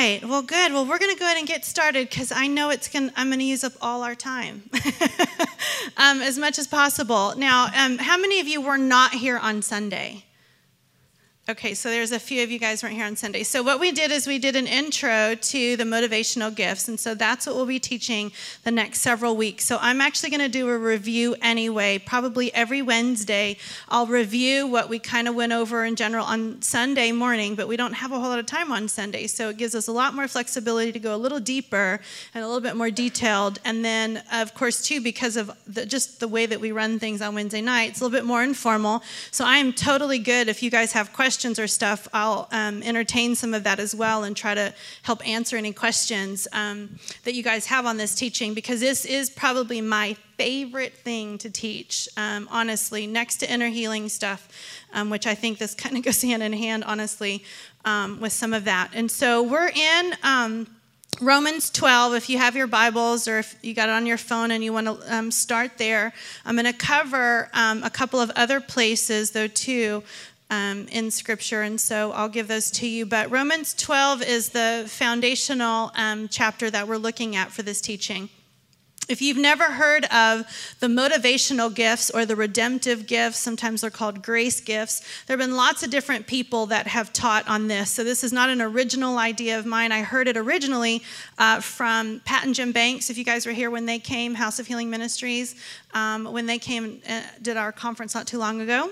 right. Well, good. Well, we're going to go ahead and get started because I know I'm going to use up all our time as much as possible. Now, how many of you were not here on Sunday? Okay, so there's a few of you guys weren't here on Sunday. So what we did is we did an intro to the motivational gifts, and so that's what we'll be teaching the next several weeks. So I'm actually going to do a review anyway. Probably every Wednesday, I'll review what we kind of went over in general on Sunday morning, but we don't have a whole lot of time on Sunday, so it gives us a lot more flexibility to go a little deeper and a little bit more detailed. And then, of course, too, because of just the way that we run things on Wednesday night, it's a little bit more informal. So I am totally good if you guys have questions or stuff, I'll entertain some of that as well and try to help answer any questions that you guys have on this teaching, because this is probably my favorite thing to teach, honestly, next to inner healing stuff, which I think this kind of goes hand in hand, honestly, with some of that. And so we're in Romans 12, if you have your Bibles or if you got it on your phone and you want to start there. I'm going to cover a couple of other places, though, too, in Scripture, and so I'll give those to you. But Romans 12 is the foundational chapter that we're looking at for this teaching. If you've never heard of the motivational gifts or the redemptive gifts, sometimes they're called grace gifts, there have been lots of different people that have taught on this. So this is not an original idea of mine. I heard it originally from Pat and Jim Banks, if you guys were here when they came, House of Healing Ministries, when they came and did our conference not too long ago.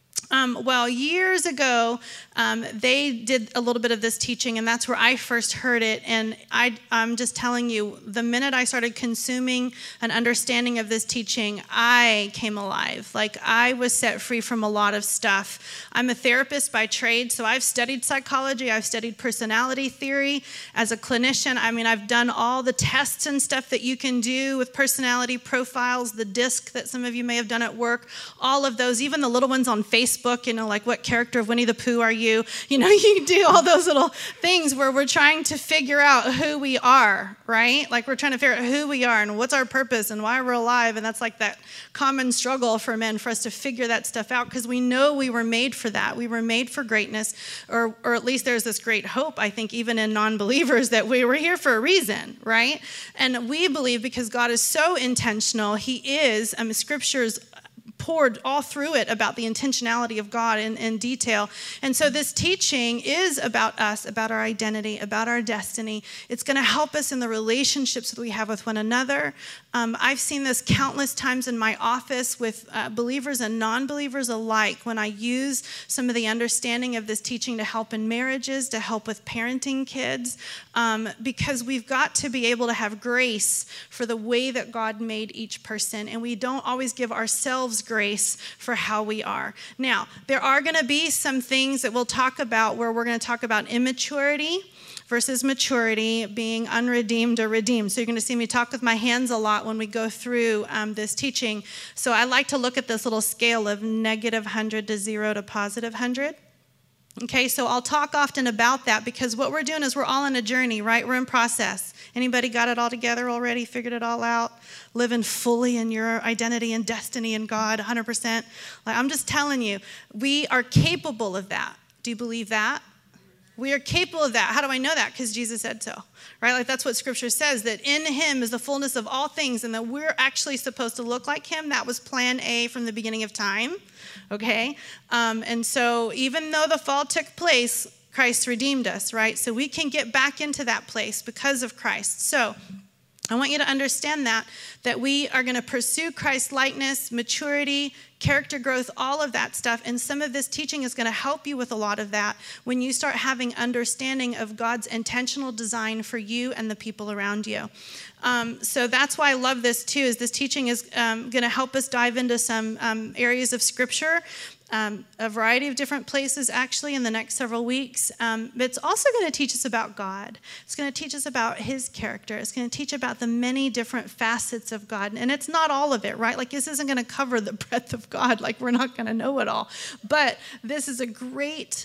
Well, years ago, they did a little bit of this teaching, and that's where I first heard it. And I'm just telling you, the minute I started consuming an understanding of this teaching, I came alive. Like, I was set free from a lot of stuff. I'm a therapist by trade, so I've studied psychology. I've studied personality theory as a clinician. I mean, I've done all the tests and stuff that you can do with personality profiles, the DISC that some of you may have done at work, all of those, even the little ones on Facebook, like what character of Winnie the Pooh are you? You do all those little things where we're trying to figure out who we are, right? Like we're trying to figure out who we are and what's our purpose and why we're alive. And that's like that common struggle for men, for us to figure that stuff out, because we know we were made for that. We were made for greatness, or at least there's this great hope, I think, even in non-believers, that we were here for a reason, right? And we believe because God is so intentional, He is, Scripture's poured all through it about the intentionality of God in detail. And so this teaching is about us, about our identity, about our destiny. It's going to help us in the relationships that we have with one another. I've seen this countless times in my office with believers and non-believers alike when I use some of the understanding of this teaching to help in marriages, to help with parenting kids, because we've got to be able to have grace for the way that God made each person, and we don't always give ourselves grace for how we are. Now, there are going to be some things that we'll talk about where we're going to talk about immaturity versus maturity, being unredeemed or redeemed. So you're going to see me talk with my hands a lot when we go through this teaching. So I like to look at this little scale of -100 to 0 to +100. Okay, so I'll talk often about that because what we're doing is we're all on a journey, right? We're in process. Anybody got it all together already, figured it all out? Living fully in your identity and destiny in God, 100%. Like, I'm just telling you, we are capable of that. Do you believe that? We are capable of that. How do I know that? Because Jesus said so, right? Like that's what Scripture says, that in Him is the fullness of all things, and that we're actually supposed to look like Him. That was plan A from the beginning of time, okay? And so even though the fall took place, Christ redeemed us, right? So we can get back into that place because of Christ. So I want you to understand that we are going to pursue Christ likeness, maturity, character growth, all of that stuff. And some of this teaching is going to help you with a lot of that when you start having understanding of God's intentional design for you and the people around you. So that's why I love this too, is this teaching is going to help us dive into some areas of Scripture, a variety of different places actually in the next several weeks. But it's also going to teach us about God. It's going to teach us about His character. It's going to teach about the many different facets of God. And it's not all of it, right? Like this isn't going to cover the breadth of God. Like we're not going to know it all. But this is a great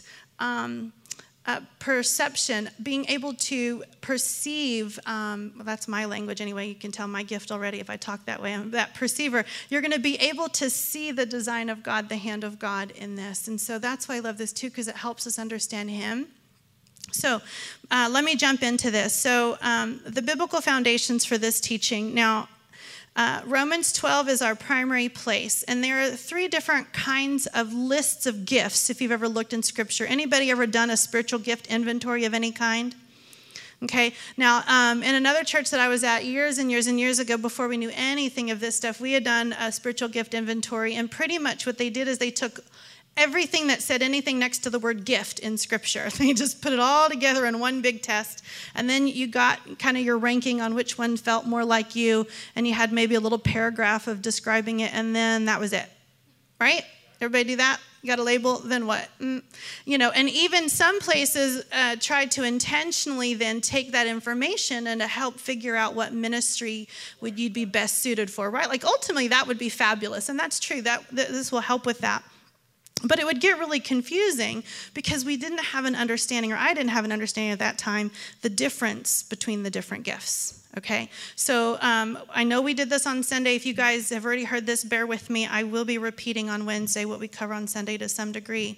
perception, being able to perceive, well, that's my language anyway, you can tell my gift already if I talk that way, I'm that perceiver. You're going to be able to see the design of God, the hand of God in this. And so that's why I love this too, because it helps us understand Him. So let me jump into this. So the biblical foundations for this teaching. Now, Romans 12 is our primary place, and there are 3 different kinds of lists of gifts, if you've ever looked in Scripture. Anybody ever done a spiritual gift inventory of any kind? Okay, now in another church that I was at years and years and years ago, before we knew anything of this stuff, we had done a spiritual gift inventory, and pretty much what they did is they took everything that said anything next to the word gift in Scripture. They just put it all together in one big test. And then you got kind of your ranking on which one felt more like you. And you had maybe a little paragraph of describing it. And then that was it. Right? Everybody do that? You got a label, then what? And even some places tried to intentionally then take that information and to help figure out what ministry you'd be best suited for, right? Like ultimately that would be fabulous. And that's true. This will help with that. But it would get really confusing because we didn't have an understanding, or I didn't have an understanding at that time, the difference between the different gifts, okay? So I know we did this on Sunday. If you guys have already heard this, bear with me. I will be repeating on Wednesday what we cover on Sunday to some degree.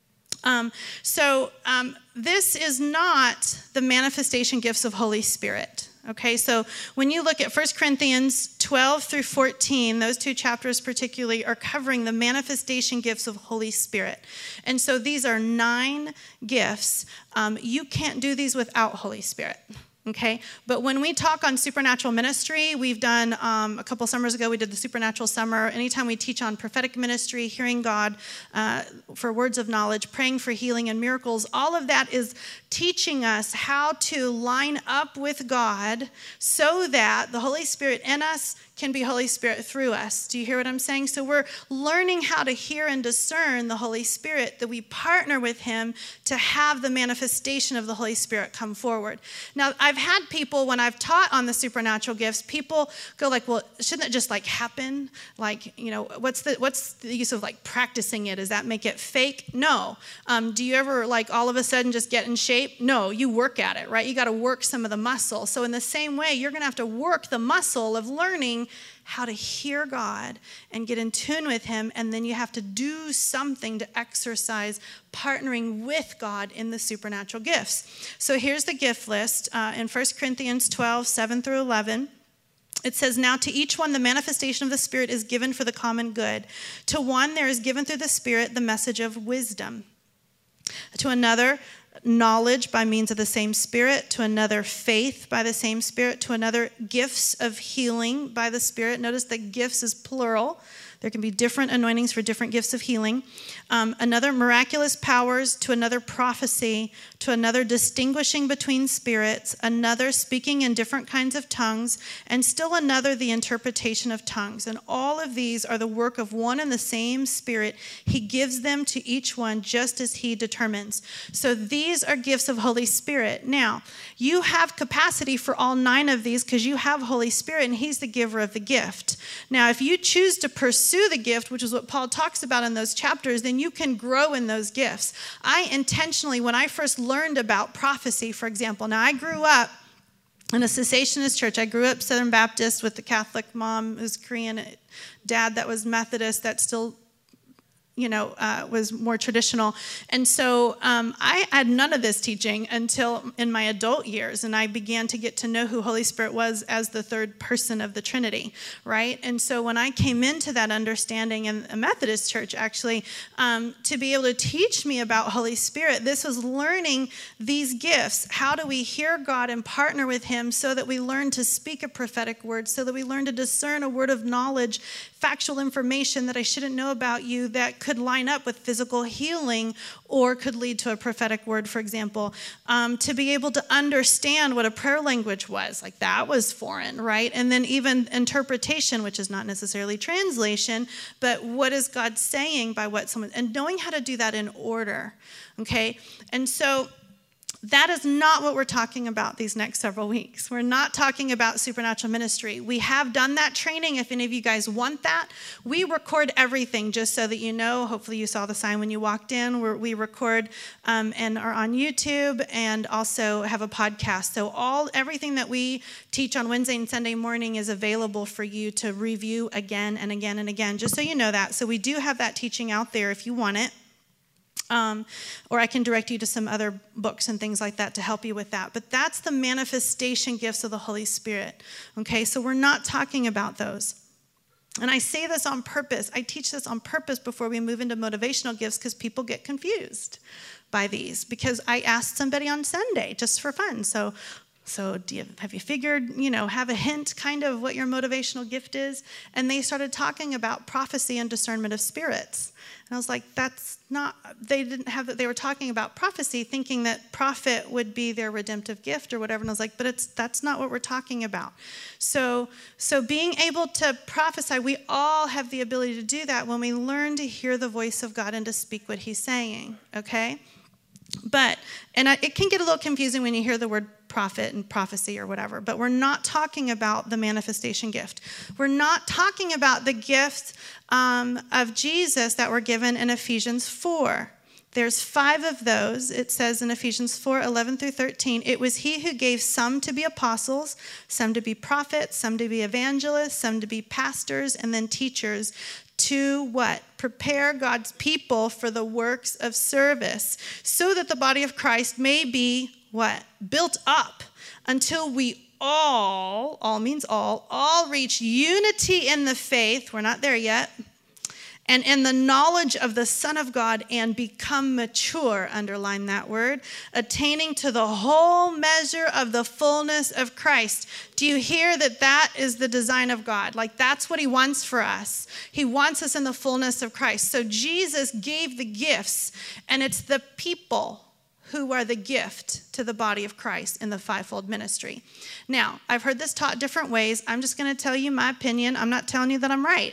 This is not the manifestation gifts of Holy Spirit. Okay, so when you look at 1 Corinthians 12 through 14, those 2 chapters particularly are covering the manifestation gifts of Holy Spirit. And so these are 9 gifts. You can't do these without Holy Spirit. Okay, but when we talk on supernatural ministry, we've done a couple summers ago, we did the supernatural summer. Anytime we teach on prophetic ministry, hearing God for words of knowledge, praying for healing and miracles, all of that is teaching us how to line up with God so that the Holy Spirit in us can be Holy Spirit through us. Do you hear what I'm saying? So we're learning how to hear and discern the Holy Spirit, that we partner with him to have the manifestation of the Holy Spirit come forward. Now, I've had people, when I've taught on the supernatural gifts, people go like, well, shouldn't it just like happen? Like, what's the use of like practicing it? Does that make it fake? No. Do you ever like all of a sudden just get in shape? No, you work at it, right? You got to work some of the muscle. So in the same way, you're going to have to work the muscle of learning how to hear God and get in tune with him, and then you have to do something to exercise partnering with God in the supernatural gifts. So here's the gift list in 1 Corinthians 12, 7 through 11. It says, now to each one the manifestation of the Spirit is given for the common good. To one there is given through the Spirit the message of wisdom. To another, knowledge by means of the same Spirit, to another faith by the same Spirit, to another gifts of healing by the Spirit. Notice that gifts is plural. There can be different anointings for different gifts of healing. Another miraculous powers, to another prophecy, to another distinguishing between spirits, another speaking in different kinds of tongues, and still another the interpretation of tongues. And all of these are the work of one and the same Spirit. He gives them to each one just as he determines. So these are gifts of Holy Spirit. Now, you have capacity for all 9 of these because you have Holy Spirit and he's the giver of the gift. Now, if you choose to pursue the gift, which is what Paul talks about in those chapters, then you can grow in those gifts. I intentionally, when I first learned about prophecy, for example, now I grew up in a cessationist church. I grew up Southern Baptist with the Catholic mom who's Korean, dad that was Methodist, that still was more traditional. And so I had none of this teaching until in my adult years, and I began to get to know who Holy Spirit was as the third person of the Trinity, right? And so when I came into that understanding in a Methodist church, actually, to be able to teach me about Holy Spirit, this was learning these gifts. How do we hear God and partner with him so that we learn to speak a prophetic word, so that we learn to discern a word of knowledge, factual information that I shouldn't know about you that could line up with physical healing or could lead to a prophetic word, for example, to be able to understand what a prayer language was. Like that was foreign, right? And then even interpretation, which is not necessarily translation, but what is God saying by what someone, and knowing how to do that in order, okay? And so that is not what we're talking about these next several weeks. We're not talking about supernatural ministry. We have done that training. If any of you guys want that, we record everything just so that you know. Hopefully you saw the sign when you walked in. We record and are on YouTube and also have a podcast. So everything that we teach on Wednesday and Sunday morning is available for you to review again and again and again, just so you know that. So we do have that teaching out there if you want it. Or I can direct you to some other books and things like that to help you with that. But that's the manifestation gifts of the Holy Spirit. Okay, so we're not talking about those. And I say this on purpose. I teach this on purpose before we move into motivational gifts because people get confused by these. Because I asked somebody on Sunday just for fun. So have you figured, have a hint kind of what your motivational gift is? And they started talking about prophecy and discernment of spirits. And I was like, they were talking about prophecy, thinking that prophet would be their redemptive gift or whatever. And I was like, but that's not what we're talking about. So being able to prophesy, we all have the ability to do that when we learn to hear the voice of God and to speak what he's saying, okay? It can get a little confusing when you hear the word prophet and prophecy or whatever, but we're not talking about the manifestation gift. We're not talking about the gifts of Jesus that were given in Ephesians 4. There's 5 of those. It says in Ephesians 4, 11 through 13, it was he who gave some to be apostles, some to be prophets, some to be evangelists, some to be pastors, and then teachers, to what? Prepare God's people for the works of service, so that the body of Christ may be what? Built up until we all means all reach unity in the faith. We're not there yet. And in the knowledge of the Son of God and become mature, underline that word, attaining to the whole measure of the fullness of Christ. Do you hear that is the design of God? Like that's what he wants for us. He wants us in the fullness of Christ. So Jesus gave the gifts, and it's the people who are the gift to the body of Christ in the fivefold ministry. Now, I've heard this taught different ways. I'm just going to tell you my opinion. I'm not telling you that I'm right.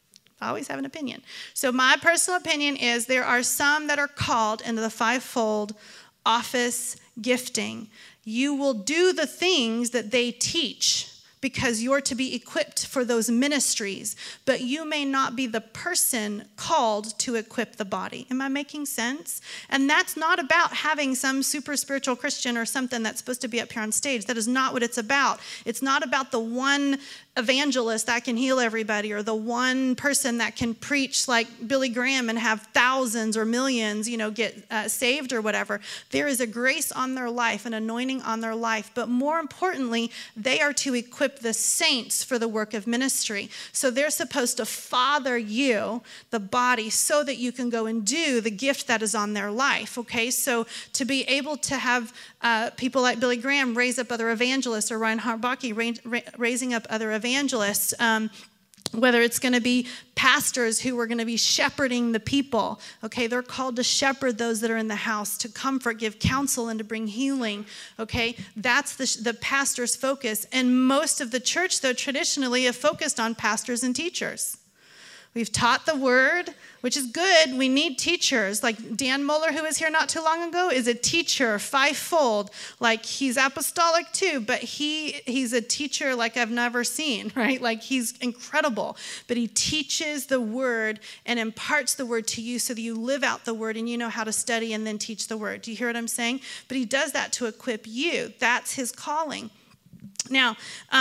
I always have an opinion. So my personal opinion is there are some that are called into the fivefold office gifting. You will do the things that they teach because you're to be equipped for those ministries, but you may not be the person called to equip the body. Am I making sense? And that's not about having some super spiritual Christian or something that's supposed to be up here on stage. That is not what it's about. It's not about the one evangelist that can heal everybody, or the one person that can preach like Billy Graham and have thousands or millions, get saved or whatever. There is a grace on their life, an anointing on their life. But more importantly, they are to equip the saints for the work of ministry. So they're supposed to father you, the body, so that you can go and do the gift that is on their life. Okay, so to be able to have people like Billy Graham raise up other evangelists, or Ryan Harbaki raising up other evangelists, whether it's going to be pastors who are going to be shepherding the people. Okay, they're called to shepherd those that are in the house, to comfort, give counsel, and to bring healing. Okay, that's the pastor's focus. And most of the church, though, traditionally have focused on pastors and teachers. We've taught the word, which is good. We need teachers. Like Dan Moeller, who was here not too long ago, is a teacher, fivefold. Like he's apostolic too, but he's a teacher like I've never seen, right? Like he's incredible. But he teaches the word and imparts the word to you so that you live out the word and you know how to study and then teach the word. Do you hear what I'm saying? But he does that to equip you. That's his calling. Now,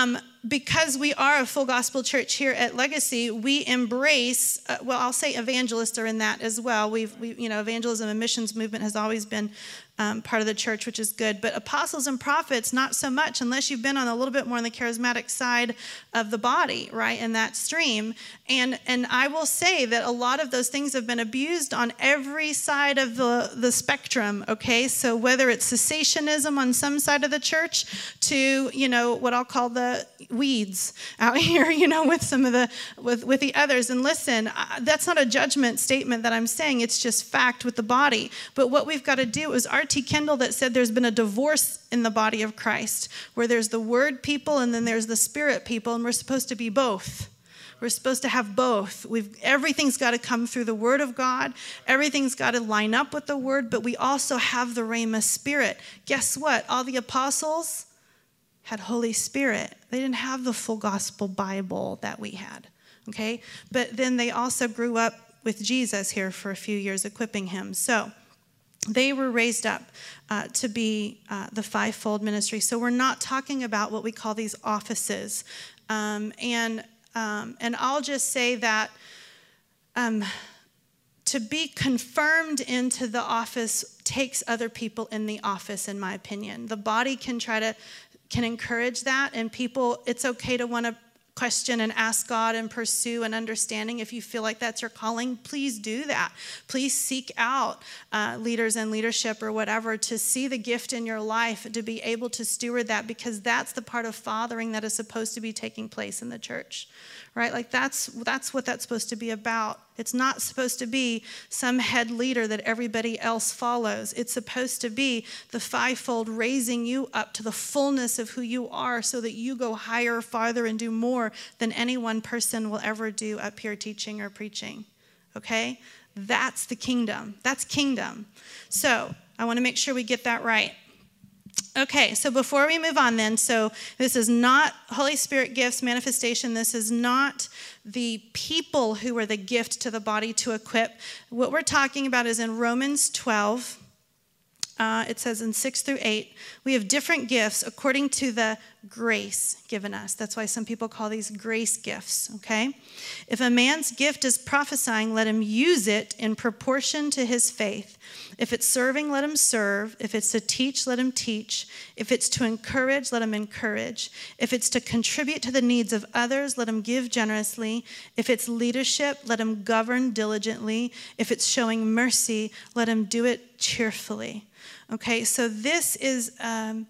because we are a full gospel church here at Legacy, we embrace, I'll say evangelists are in that as well. We evangelism and missions movement has always been part of the church, which is good. But apostles and prophets, not so much, unless you've been on a little bit more on the charismatic side of the body, right, in that stream. And I will say that a lot of those things have been abused on every side of the spectrum, okay? So whether it's cessationism on some side of the church to, what I'll call the weeds out here, with some of with the others. And listen, that's not a judgment statement that I'm saying. It's just fact with the body. But what we've got to do is R.T. Kendall that said there's been a divorce in the body of Christ, where there's the word people and then there's the spirit people, and we're supposed to be both. We're supposed to have both. Everything's got to come through the word of God. Everything's got to line up with the word, but we also have the Rhema Spirit. Guess what? All the apostles had Holy Spirit. They didn't have the full gospel Bible that we had, okay? But then they also grew up with Jesus here for a few years, equipping him. So they were raised up to be the fivefold ministry. So we're not talking about what we call these offices. And I'll just say that to be confirmed into the office takes other people in the office, in my opinion. The body can encourage that, and people, it's okay to want to question and ask God and pursue an understanding. If you feel like that's your calling, please do that. Please seek out leaders and leadership or whatever to see the gift in your life, to be able to steward that, because that's the part of fathering that is supposed to be taking place in the church, right? Like that's what that's supposed to be about. It's not supposed to be some head leader that everybody else follows. It's supposed to be the fivefold raising you up to the fullness of who you are so that you go higher, farther, and do more than any one person will ever do up here teaching or preaching, okay? That's the kingdom. That's kingdom. So I want to make sure we get that right. Okay, so before we move on then, so this is not Holy Spirit gifts manifestation. This is not the people who are the gift to the body to equip. What we're talking about is in Romans 12. It says in 6 through 8, we have different gifts according to the grace given us. That's why some people call these grace gifts, okay? If a man's gift is prophesying, let him use it in proportion to his faith. If it's serving, let him serve. If it's to teach, let him teach. If it's to encourage, let him encourage. If it's to contribute to the needs of others, let him give generously. If it's leadership, let him govern diligently. If it's showing mercy, let him do it cheerfully. Okay, so this is the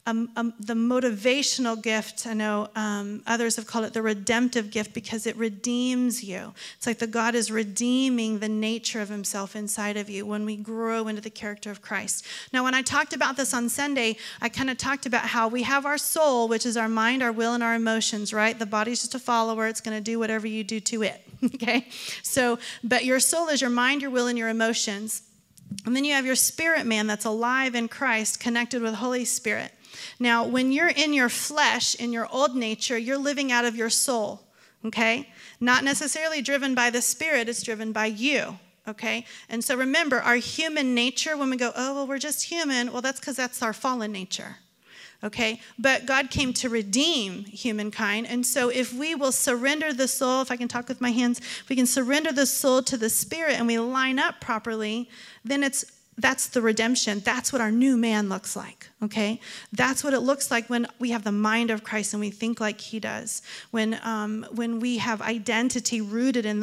motivational gift. I know others have called it the redemptive gift because it redeems you. It's like that God is redeeming the nature of himself inside of you when we grow into the character of Christ. Now, when I talked about this on Sunday, I kind of talked about how we have our soul, which is our mind, our will, and our emotions, right? The body's just a follower. It's going to do whatever you do to it, okay? So, but your soul is your mind, your will, and your emotions. And then you have your spirit man that's alive in Christ, connected with Holy Spirit. Now, when you're in your flesh, in your old nature, you're living out of your soul, okay? Not necessarily driven by the Spirit, it's driven by you, okay? And so remember, our human nature, when we go, oh, well, we're just human, well, that's because that's our fallen nature, okay? But God came to redeem humankind. And so if we will surrender the soul, if I can talk with my hands, if we can surrender the soul to the Spirit and we line up properly, then that's the redemption. That's what our new man looks like, okay? That's what it looks like when we have the mind of Christ and we think like he does. When we have identity rooted in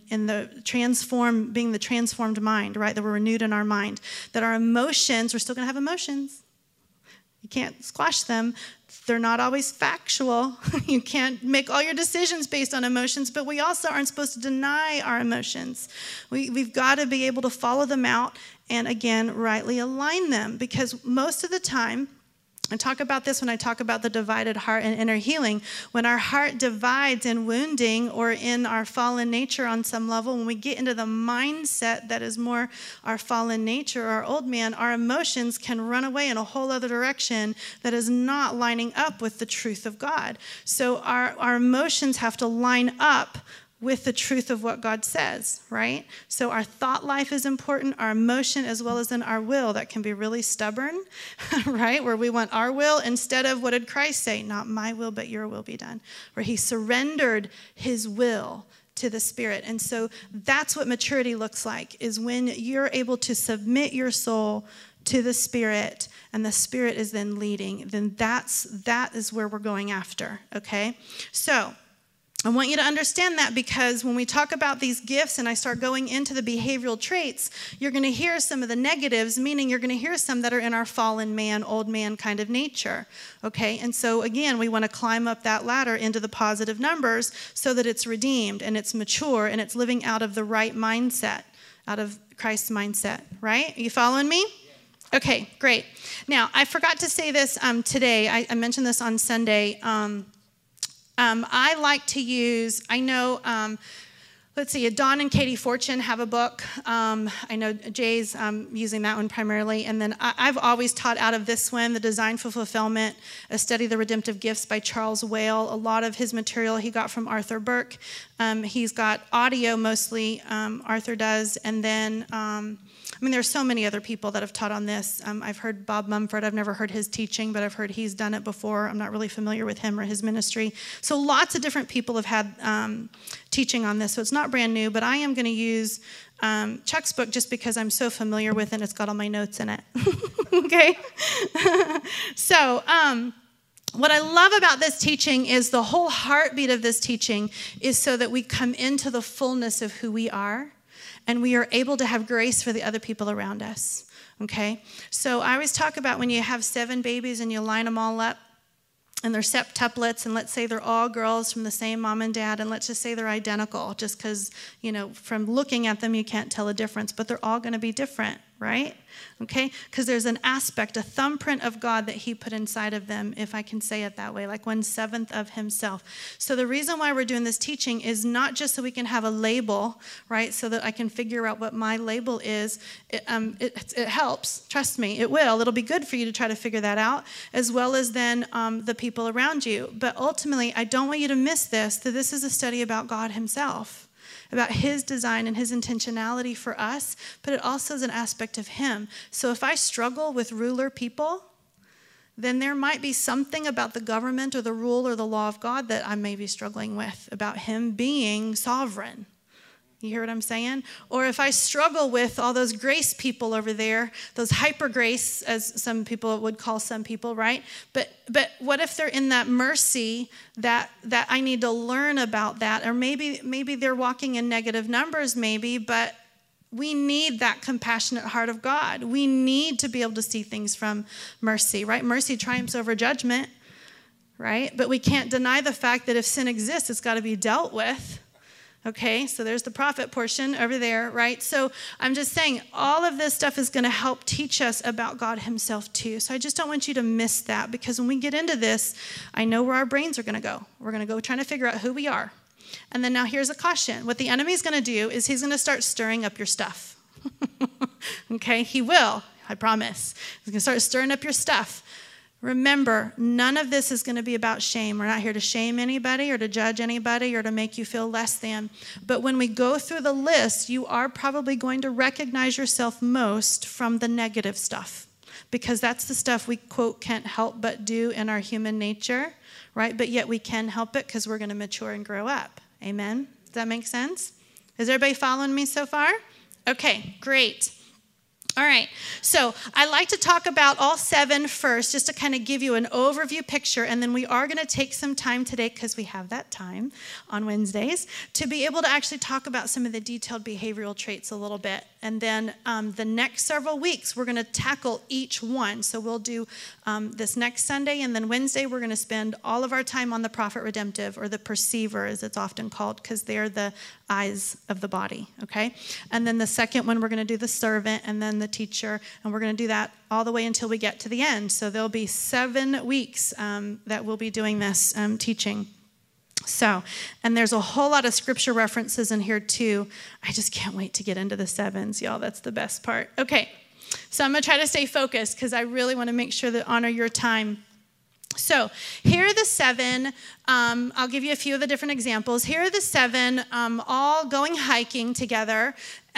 the being the transformed mind, right? That we're renewed in our mind. That our emotions, we're still going to have emotions. You can't squash them. They're not always factual. You can't make all your decisions based on emotions, but we also aren't supposed to deny our emotions. We've got to be able to follow them out and, again, rightly align them, because most of the time, I talk about this when I talk about the divided heart and inner healing. When our heart divides in wounding or in our fallen nature on some level, when we get into the mindset that is more our fallen nature, our old man, our emotions can run away in a whole other direction that is not lining up with the truth of God. So our emotions have to line up with the truth of what God says, right? So our thought life is important, our emotion, as well as in our will. That can be really stubborn, right? Where we want our will instead of, what did Christ say? Not my will, but your will be done. Where he surrendered his will to the Spirit. And so that's what maturity looks like, is when you're able to submit your soul to the Spirit, and the Spirit is then leading, then that is where we're going after, okay? So I want you to understand that, because when we talk about these gifts and I start going into the behavioral traits, you're going to hear some of the negatives, meaning you're going to hear some that are in our fallen man, old man kind of nature, okay? And so, again, we want to climb up that ladder into the positive numbers so that it's redeemed and it's mature and it's living out of the right mindset, out of Christ's mindset, right? Are you following me? Okay, great. Now, I forgot to say this today. I mentioned this on Sunday. I like to use, I know, Don and Katie Fortune have a book. I know Jay's using that one primarily. And then I've always taught out of this one, The Design for Fulfillment, A Study of the Redemptive Gifts by Charles Whale. A lot of his material he got from Arthur Burke. He's got audio mostly, Arthur does. And then, there's so many other people that have taught on this. I've heard Bob Mumford. I've never heard his teaching, but I've heard he's done it before. I'm not really familiar with him or his ministry. So lots of different people have had teaching on this. So it's not brand new, but I am going to use Chuck's book just because I'm so familiar with it. It's got all my notes in it. Okay? So, what I love about this teaching is the whole heartbeat of this teaching is so that we come into the fullness of who we are and we are able to have grace for the other people around us. Okay? So I always talk about when you have 7 babies and you line them all up and they're septuplets, and let's say they're all girls from the same mom and dad, and let's just say they're identical just because, from looking at them you can't tell a difference, but they're all going to be different, right? Okay? Because there's an aspect, a thumbprint of God that he put inside of them, if I can say it that way, like 1/7 of himself. So the reason why we're doing this teaching is not just so we can have a label, right, so that I can figure out what my label is. It helps. Trust me, it will. It'll be good for you to try to figure that out, as well as then the people around you. But ultimately, I don't want you to miss this, that this is a study about God himself, about his design and his intentionality for us, but it also is an aspect of him. So if I struggle with ruler people, then there might be something about the government or the rule or the law of God that I may be struggling with, about him being sovereign. You hear what I'm saying? Or if I struggle with all those grace people over there, those hyper grace, as some people would call some people, right? But what if they're in that mercy that I need to learn about that? Or maybe they're walking in negative numbers, maybe, but we need that compassionate heart of God. We need to be able to see things from mercy, right? Mercy triumphs over judgment, right? But we can't deny the fact that if sin exists, it's got to be dealt with. Okay, so there's the prophet portion over there, right? So I'm just saying all of this stuff is going to help teach us about God himself too. So I just don't want you to miss that, because when we get into this, I know where our brains are going to go. We're going to go trying to figure out who we are. And then now here's a caution. What the enemy's going to do is he's going to start stirring up your stuff. Okay, he will, I promise. He's going to start stirring up your stuff. Remember, none of this is going to be about shame. We're not here to shame anybody or to judge anybody or to make you feel less than. But when we go through the list, you are probably going to recognize yourself most from the negative stuff, because that's the stuff we, quote, can't help but do in our human nature, right? But yet we can help it because we're going to mature and grow up. Amen? Does that make sense? Is everybody following me so far? Okay, great. All right, so I like to talk about all 7 first, just to kind of give you an overview picture, and then we are going to take some time today, because we have that time on Wednesdays, to be able to actually talk about some of the detailed behavioral traits a little bit. And then the next several weeks, we're going to tackle each one. So we'll do this next Sunday, and then Wednesday, we're going to spend all of our time on the prophet redemptive, or the perceiver, as it's often called, because they're the eyes of the body, okay? And then the second one, we're going to do the servant, and then the teacher, and we're going to do that all the way until we get to the end. So there'll be 7 weeks that we'll be doing this teaching. So, and there's a whole lot of scripture references in here too. I just can't wait to get into the 7s, y'all. That's the best part. Okay, so I'm going to try to stay focused, because I really want to make sure that honor your time. So here are the 7. I'll give you a few of the different examples. Here are the 7 all going hiking together.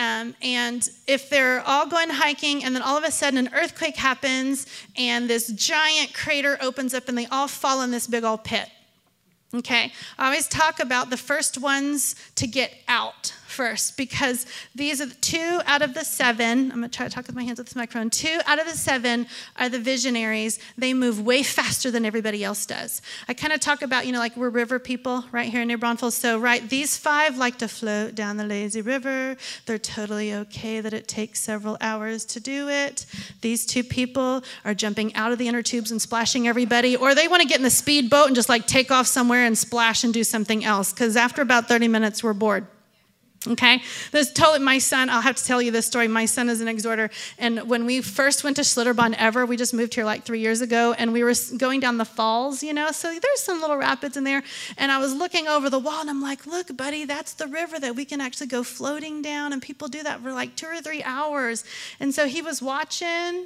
And if they're all going hiking and then all of a sudden an earthquake happens and this giant crater opens up and they all fall in this big old pit. Okay, I always talk about the first ones to get out first, because these are the 2 out of the 7. I'm going to try to talk with my hands with this microphone. 2 out of the 7 are the visionaries. They move way faster than everybody else does. I kind of talk about, like we're river people right here in New Braunfels. So, right, these 5 like to float down the lazy river. They're totally okay that it takes several hours to do it. These 2 people are jumping out of the inner tubes and splashing everybody, or they want to get in the speedboat and just like take off somewhere and splash and do something else, because after about 30 minutes, we're bored. Okay, this totally, my son, I'll have to tell you this story. My son is an exhorter, and when we first went to Schlitterbahn ever, we just moved here like 3 years ago, and we were going down the falls, so there's some little rapids in there, and I was looking over the wall, and I'm like, look, buddy, that's the river that we can actually go floating down, and people do that for like 2 or 3 hours. And so he was watching,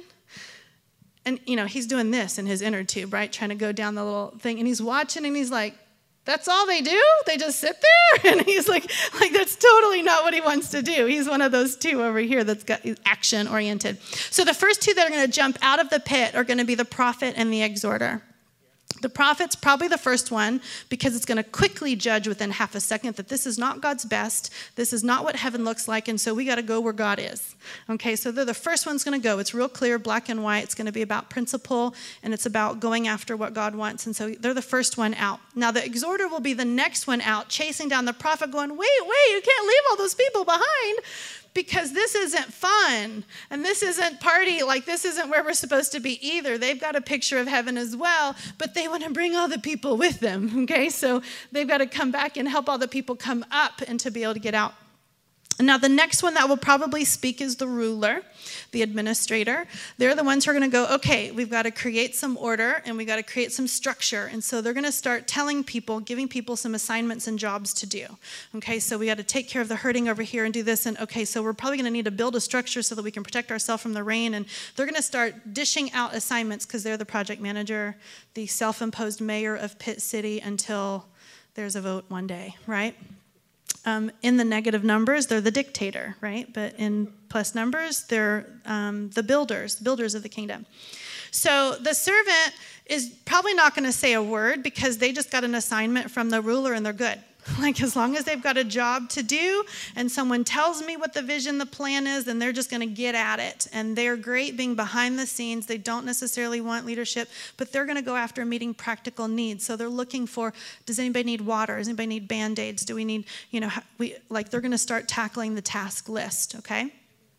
and he's doing this in his inner tube, right, trying to go down the little thing, and he's watching, and he's like, that's all they do? They just sit there? And he's like that's totally not what he wants to do. He's one of those 2 over here that's got action oriented. So the first 2 that are going to jump out of the pit are going to be the prophet and the exhorter. The prophet's probably the first one because it's going to quickly judge within half a second that this is not God's best. This is not what heaven looks like, and so we got to go where God is. Okay, so they're the first one's going to go. It's real clear, black and white. It's going to be about principle, and it's about going after what God wants, and so they're the first one out. Now, the exhorter will be the next one out, chasing down the prophet, going, wait, you can't leave all those people behind, because this isn't fun, and this isn't party, like this isn't where we're supposed to be either. They've got a picture of heaven as well, but they want to bring all the people with them, okay? So they've got to come back and help all the people come up and to be able to get out. Now, the next one that will probably speak is the ruler, the administrator. They're the ones who are going to go, okay, we've got to create some order and we've got to create some structure. And so they're going to start telling people, giving people some assignments and jobs to do. Okay, so we got to take care of the hurting over here and do this. And okay, so we're probably going to need to build a structure so that we can protect ourselves from the rain. And they're going to start dishing out assignments because they're the project manager, the self-imposed mayor of Pitt City until there's a vote one day, right? In the negative numbers, they're the dictator, right? But in plus numbers, they're the builders of the kingdom. So the servant is probably not going to say a word because they just got an assignment from the ruler and they're good. Like as long as they've got a job to do and someone tells me what the vision, the plan is, then they're just going to get at it. And they're great being behind the scenes. They don't necessarily want leadership, but they're going to go after meeting practical needs. So they're looking for, does anybody need water? Does anybody need Band-Aids? Do we need, they're going to start tackling the task list, okay?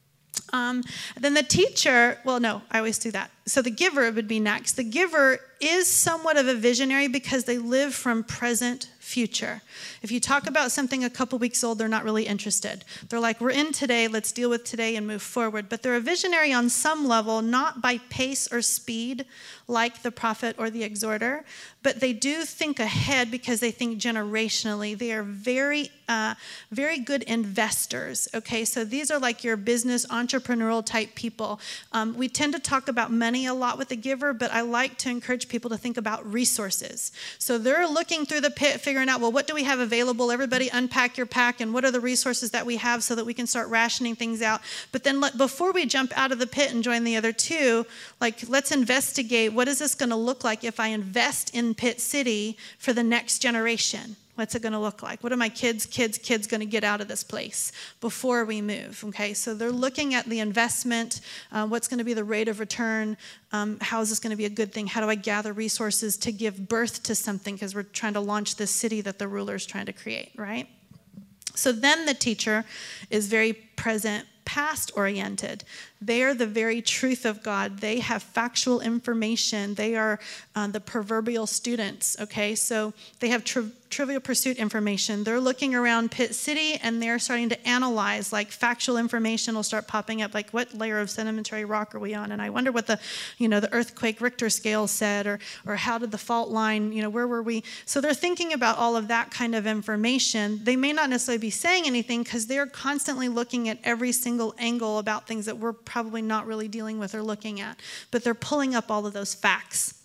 Then the teacher, I always do that. So the giver would be next. The giver is somewhat of a visionary because they live from present future. If you talk about something a couple weeks old, they're not really interested. They're like, we're in today, let's deal with today and move forward. But they're a visionary on some level, not by pace or speed like the prophet or the exhorter, but they do think ahead because they think generationally. They are very, very good investors, okay? So these are like your business entrepreneurial type people. We tend to talk about money a lot with the giver, but I like to encourage people to think about resources. So they're looking through the pit, figuring out, well, what do we have available? Everybody unpack your pack, and what are the resources that we have so that we can start rationing things out. But then before we jump out of the pit and join the other two, let's investigate, what is this going to look like if I invest in Pitt City for the next generation? What's it going to look like? What are my kids going to get out of this place before we move? Okay, so they're looking at the investment, what's going to be the rate of return, how is this going to be a good thing? How do I gather resources to give birth to something? Because we're trying to launch this city that the ruler's trying to create, right? So then the teacher is very present, past-oriented. They are the very truth of God. They have factual information. They are the proverbial students, okay? So they have trivial pursuit information. They're looking around Pitt City, and they're starting to analyze, factual information will start popping up, like what layer of sedimentary rock are we on? And I wonder what the earthquake Richter scale said, or how did the fault line, where were we? So they're thinking about all of that kind of information. They may not necessarily be saying anything because they're constantly looking at every single angle about things that we're probably not really dealing with or looking at, but they're pulling up all of those facts.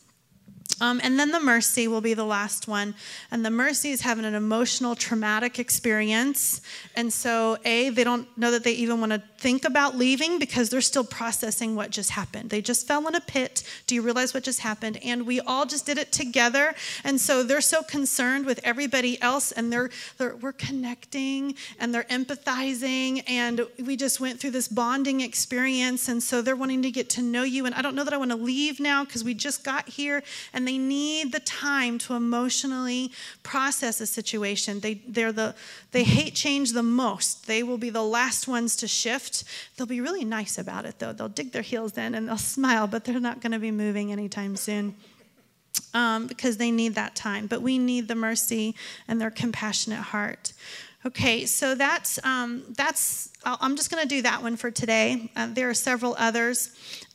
And then the mercy will be the last one. And the mercy is having an emotional, traumatic experience. And so, they don't know that they even want to think about leaving because they're still processing what just happened. They just fell in a pit. Do you realize what just happened? And we all just did it together. And so they're so concerned with everybody else, and we're connecting and they're empathizing, and we just went through this bonding experience. And so they're wanting to get to know you. And I don't know that I want to leave now because we just got here, and they need the time to emotionally process a situation. They hate change the most. They will be the last ones to shift. They'll be really nice about it, though. They'll dig their heels in and they'll smile, but they're not going to be moving anytime soon because they need that time. But we need the mercy and their compassionate heart. Okay, so that's. I'm just going to do that one for today. There are several others.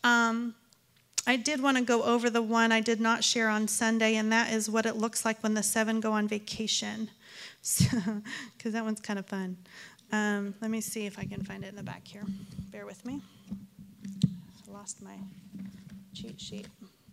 I did want to go over the one I did not share on Sunday, and that is what it looks like when the 7 go on vacation, because that one's kind of fun. Let me see if I can find it in the back here. Bear with me. I lost my cheat sheet.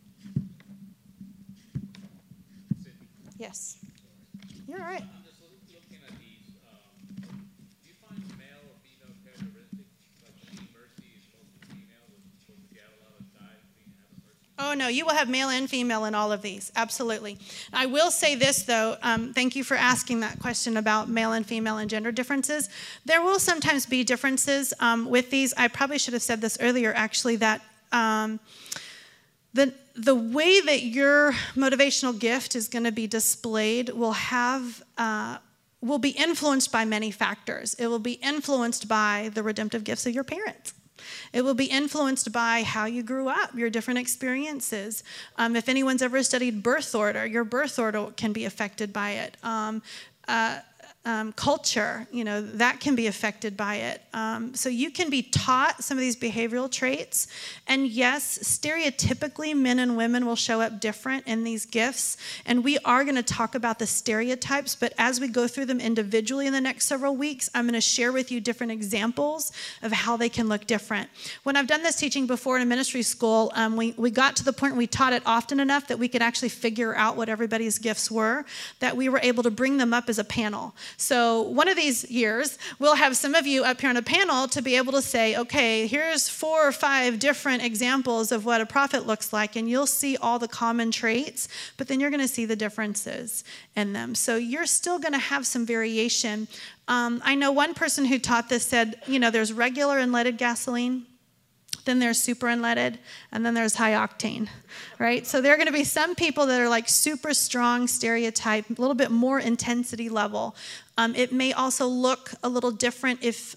Yes. You're all right. I'm just looking at these. Do you find male or female characteristics? Like mercy is supposed to be female, was supposed to get a lot of guys being have mercy. Oh, no, you will have male and female in all of these. Absolutely. I will say this, though. Thank you for asking that question about male and female and gender differences. There will sometimes be differences with these. I probably should have said this earlier, actually, that the way that your motivational gift is going to be displayed will be influenced by many factors. It will be influenced by the redemptive gifts of your parents. It will be influenced by how you grew up, your different experiences. If anyone's ever studied birth order, your birth order can be affected by it. Culture, that can be affected by it. So you can be taught some of these behavioral traits. And yes, stereotypically, men and women will show up different in these gifts. And we are going to talk about the stereotypes. But as we go through them individually in the next several weeks, I'm going to share with you different examples of how they can look different. When I've done this teaching before in a ministry school, we got to the point where we taught it often enough that we could actually figure out what everybody's gifts were, that we were able to bring them up as a panel. So one of these years, we'll have some of you up here on a panel to be able to say, okay, here's 4 or 5 different examples of what a prophet looks like, and you'll see all the common traits, but then you're going to see the differences in them. So you're still going to have some variation. I know one person who taught this said, there's regular unleaded gasoline, then there's super unleaded, and then there's high octane, right? So there are going to be some people that are like super strong stereotype, a little bit more intensity level. It may also look a little different if,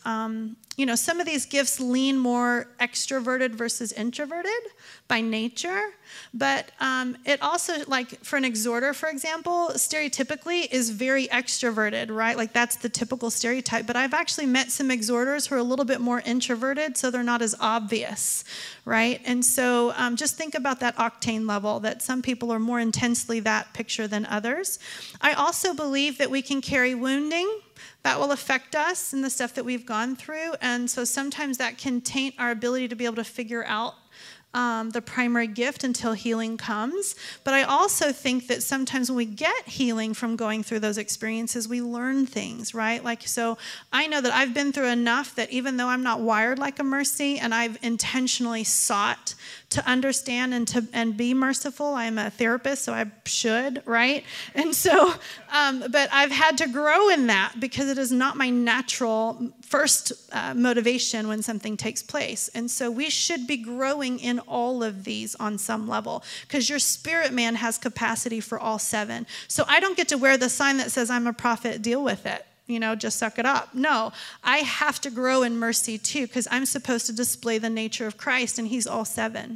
some of these gifts lean more extroverted versus introverted by nature. But it also, like for an exhorter, for example, stereotypically is very extroverted, right? Like that's the typical stereotype. But I've actually met some exhorters who are a little bit more introverted, so they're not as obvious, right? And so just think about that octane level, that some people are more intensely that picture than others. I also believe that we can carry wounding. That will affect us and the stuff that we've gone through. And so sometimes that can taint our ability to be able to figure out the primary gift until healing comes. But I also think that sometimes when we get healing from going through those experiences, we learn things, right? Like, so I know that I've been through enough that even though I'm not wired like a mercy, and I've intentionally sought to understand and be merciful. I'm a therapist, so I should, right? And so, but I've had to grow in that because it is not my natural first motivation when something takes place. And so we should be growing in all of these on some level because your spirit man has capacity for all 7. So I don't get to wear the sign that says I'm a prophet, deal with it. Just suck it up. No, I have to grow in mercy too because I'm supposed to display the nature of Christ and he's all 7.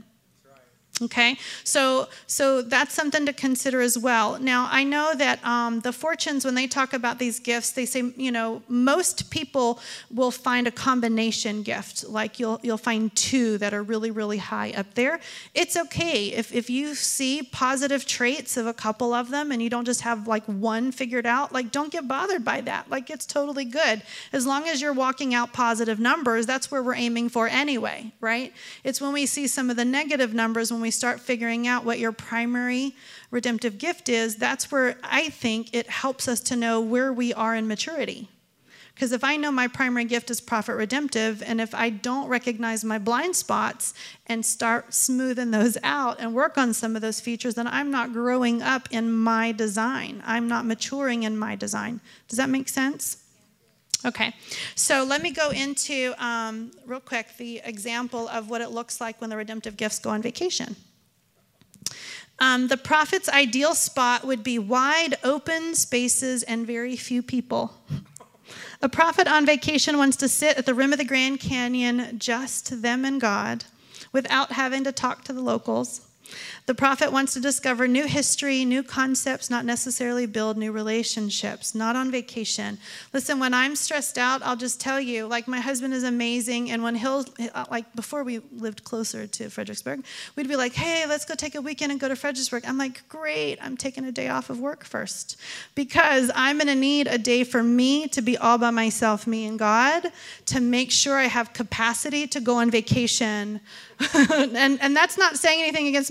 Okay, so that's something to consider as well. Now, I know that the fortunes, when they talk about these gifts, they say, most people will find a combination gift. Like you'll find 2 that are really, really high up there. It's okay if you see positive traits of a couple of them and you don't just have like one figured out, like don't get bothered by that. Like it's totally good. As long as you're walking out positive numbers, that's where we're aiming for anyway, right? It's when we see some of the negative numbers, when we start figuring out what your primary redemptive gift is, that's where I think it helps us to know where we are in maturity. Because if I know my primary gift is prophet redemptive, and if I don't recognize my blind spots and start smoothing those out and work on some of those features, then I'm not growing up in my design. I'm not maturing in my design. Does that make sense? Okay, so let me go into, real quick, the example of what it looks like when the redemptive gifts go on vacation. The prophet's ideal spot would be wide open spaces and very few people. A prophet on vacation wants to sit at the rim of the Grand Canyon, just them and God, without having to talk to the locals. The prophet wants to discover new history, new concepts, not necessarily build new relationships, not on vacation. Listen, when I'm stressed out, I'll just tell you, like my husband is amazing. And when like before we lived closer to Fredericksburg, we'd be like, hey, let's go take a weekend and go to Fredericksburg. I'm like, great, I'm taking a day off of work first because I'm going to need a day for me to be all by myself, me and God, to make sure I have capacity to go on vacation. And that's not saying anything against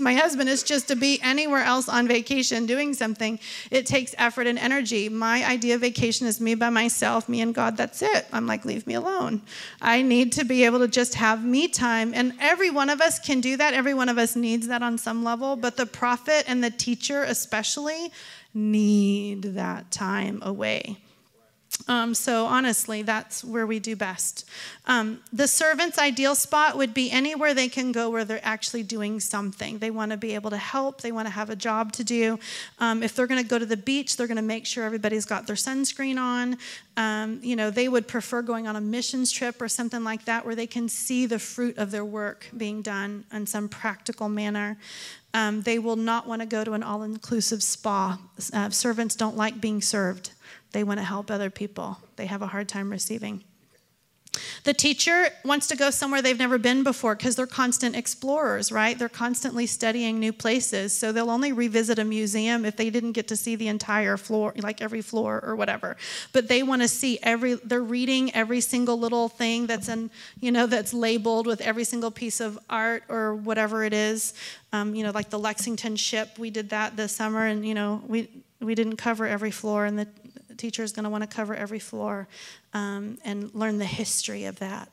my husband, it's just to be anywhere else on vacation doing something. It takes effort and energy. My idea of vacation is me by myself, me and God, that's it. I'm like, leave me alone. I need to be able to just have me time. And every one of us can do that. Every one of us needs that on some level. But the prophet and the teacher especially need that time away. So honestly, that's where we do best. The servant's ideal spot would be anywhere they can go where they're actually doing something. They want to be able to help. They want to have a job to do. If they're going to go to the beach, they're going to make sure everybody's got their sunscreen on. They would prefer going on a missions trip or something like that where they can see the fruit of their work being done in some practical manner. They will not want to go to an all-inclusive spa. Servants don't like being served. They want to help other people. They have a hard time receiving. The teacher wants to go somewhere they've never been before because they're constant explorers, right? They're constantly studying new places. So they'll only revisit a museum if they didn't get to see the entire floor, like every floor or whatever. But they want to see they're reading every single little thing that's that's labeled with every single piece of art or whatever it is. Like the Lexington ship, we did that this summer, and we didn't cover every floor, and the teacher is going to want to cover every floor and learn the history of that.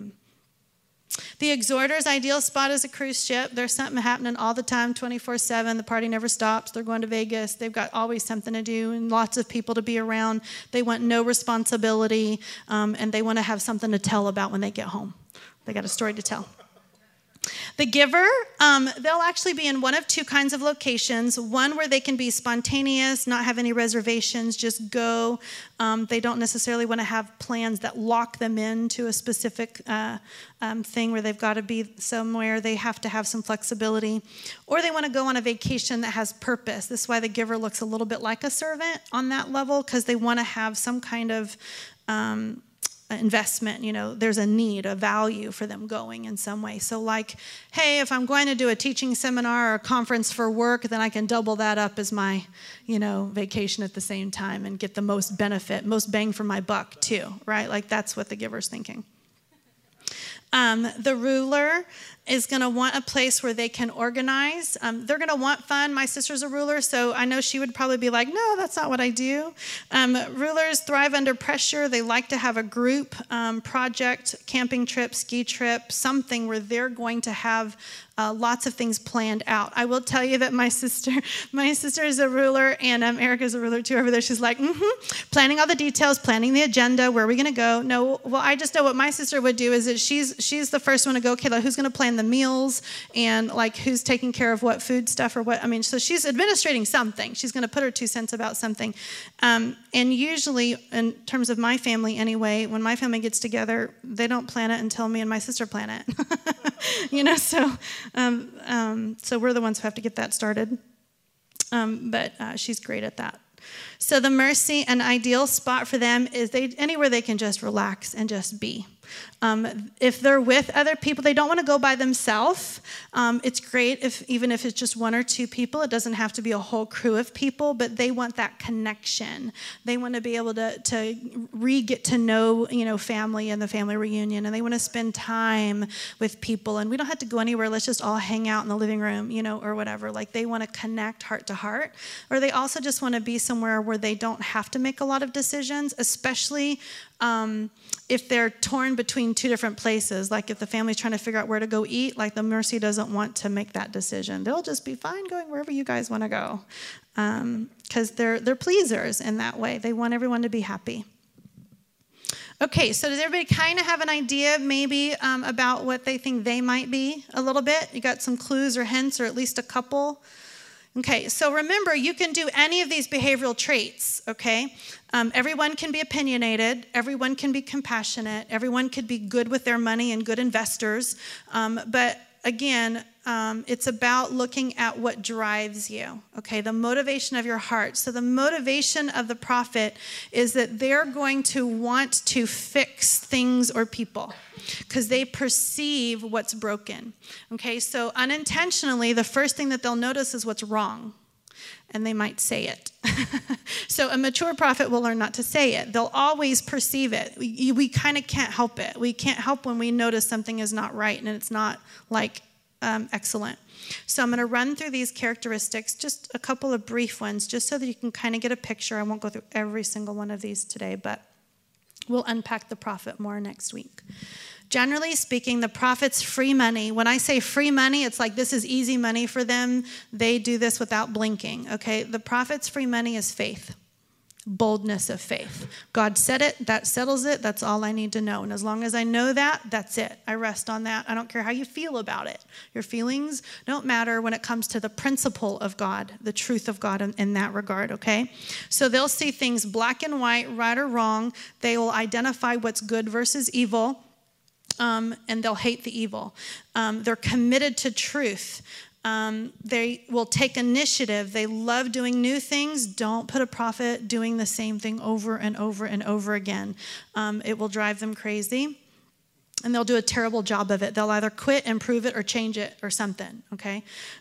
The exhorter's ideal spot is a cruise ship. There's something happening all the time, 24/7. The party never stops. They're going to Vegas. They've got always something to do and lots of people to be around. They want no responsibility, and they want to have something to tell about when they get home. They got a story to tell. The giver, they'll actually be in one of two kinds of locations. One where they can be spontaneous, not have any reservations, just go. They don't necessarily want to have plans that lock them into a specific thing where they've got to be somewhere. They have to have some flexibility. Or they want to go on a vacation that has purpose. This is why the giver looks a little bit like a servant on that level, because they want to have some kind of investment. There's a need, a value for them going in some way. So like, hey, if I'm going to do a teaching seminar or a conference for work, then I can double that up as my, vacation at the same time and get the most benefit, most bang for my buck too, right? Like that's what the giver's thinking. The ruler is going to want a place where they can organize. They're going to want fun. My sister's a ruler, so I know she would probably be like, no, that's not what I do. Rulers thrive under pressure. They like to have a group project, camping trip, ski trip, something where they're going to have lots of things planned out. I will tell you that my sister is a ruler, and Erica's a ruler too over there. She's like, planning all the details, planning the agenda, where are we going to go? No, well, I just know what my sister would do is that she's the first one to go, okay, like, who's going to plan the meals and like who's taking care of what food stuff or what, so she's administrating something. She's going to put her 2 cents about something. And usually, in terms of my family anyway, when my family gets together, they don't plan it until me and my sister plan it. So we're the ones who have to get that started. But she's great at that. So the mercy, an ideal spot for them is anywhere they can just relax and just be. If they're with other people, they don't want to go by themselves. It's great even if it's just 1 or 2 people. It doesn't have to be a whole crew of people, but they want that connection. They want to be able to get to know, family and the family reunion, and they want to spend time with people. And we don't have to go anywhere. Let's just all hang out in the living room, or whatever. Like they want to connect heart to heart, or they also just want to be somewhere where they don't have to make a lot of decisions, especially if they're torn between 2 different places, like if the family's trying to figure out where to go eat, like the mercy doesn't want to make that decision. They'll just be fine going wherever you guys want to go, because they're pleasers in that way. They want everyone to be happy. Okay, so does everybody kind of have an idea maybe about what they think they might be a little bit? You got some clues or hints, or at least a couple? Okay, so remember, you can do any of these behavioral traits, okay? Everyone can be opinionated. Everyone can be compassionate. Everyone could be good with their money and good investors. But again, it's about looking at what drives you, okay? The motivation of your heart. So the motivation of the prophet is that they're going to want to fix things or people because they perceive what's broken, okay? So unintentionally, the first thing that they'll notice is what's wrong, and they might say it. So a mature prophet will learn not to say it. They'll always perceive it. We kind of can't help it. We can't help when we notice something is not right, and it's not like excellent. So I'm going to run through these characteristics, just a couple of brief ones, just so that you can kind of get a picture. I won't go through every single one of these today, but we'll unpack the prophet more next week. Generally speaking, the prophet's free money. When I say free money, it's like this is easy money for them. They do this without blinking, okay? The prophet's free money is faith. Boldness of faith. God said it, that settles it, that's all I need to know. And as long as I know that, that's it. I rest on that. I don't care how you feel about it. Your feelings don't matter when it comes to the principle of God, the truth of God in that regard, okay? So they'll see things black and white, right or wrong. They will identify what's good versus evil, and they'll hate the evil. They're committed to truth. They will take initiative. They love doing new things. Don't put a prophet doing the same thing over and over and over again. It will drive them crazy, and they'll do a terrible job of it. They'll either quit, improve it, or change it or something, okay?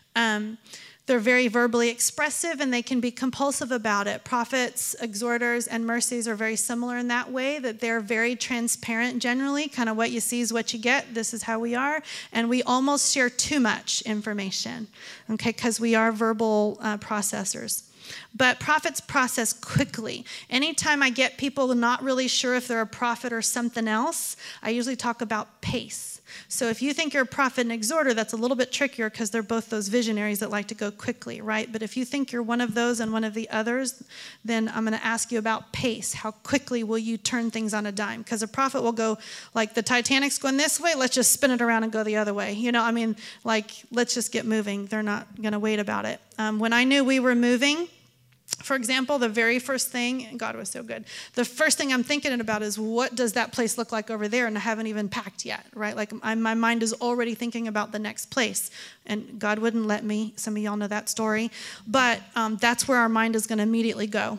They're very verbally expressive, and they can be compulsive about it. Prophets, exhorters, and mercies are very similar in that way, that they're very transparent generally. Kind of what you see is what you get. This is how we are. And we almost share too much information, okay, because we are verbal processors. But prophets process quickly. Anytime I get people not really sure if they're a prophet or something else, I usually talk about pace. So if you think you're a prophet and exhorter, that's a little bit trickier because they're both those visionaries that like to go quickly, right? But if you think you're one of those and one of the others, then I'm going to ask you about pace. How quickly will you turn things on a dime? Because a prophet will go, like, the Titanic's going this way, let's just spin it around and go the other way. You know, I mean, like, let's just get moving. They're not going to wait about it. When I knew we were moving, for example, the very first thing, God was so good, the first thing I'm thinking about is, what does that place look like over there? And I haven't even packed yet, right? Like, my mind is already thinking about the next place. And God wouldn't let me. Some of y'all know that story. But that's where our mind is going to immediately go.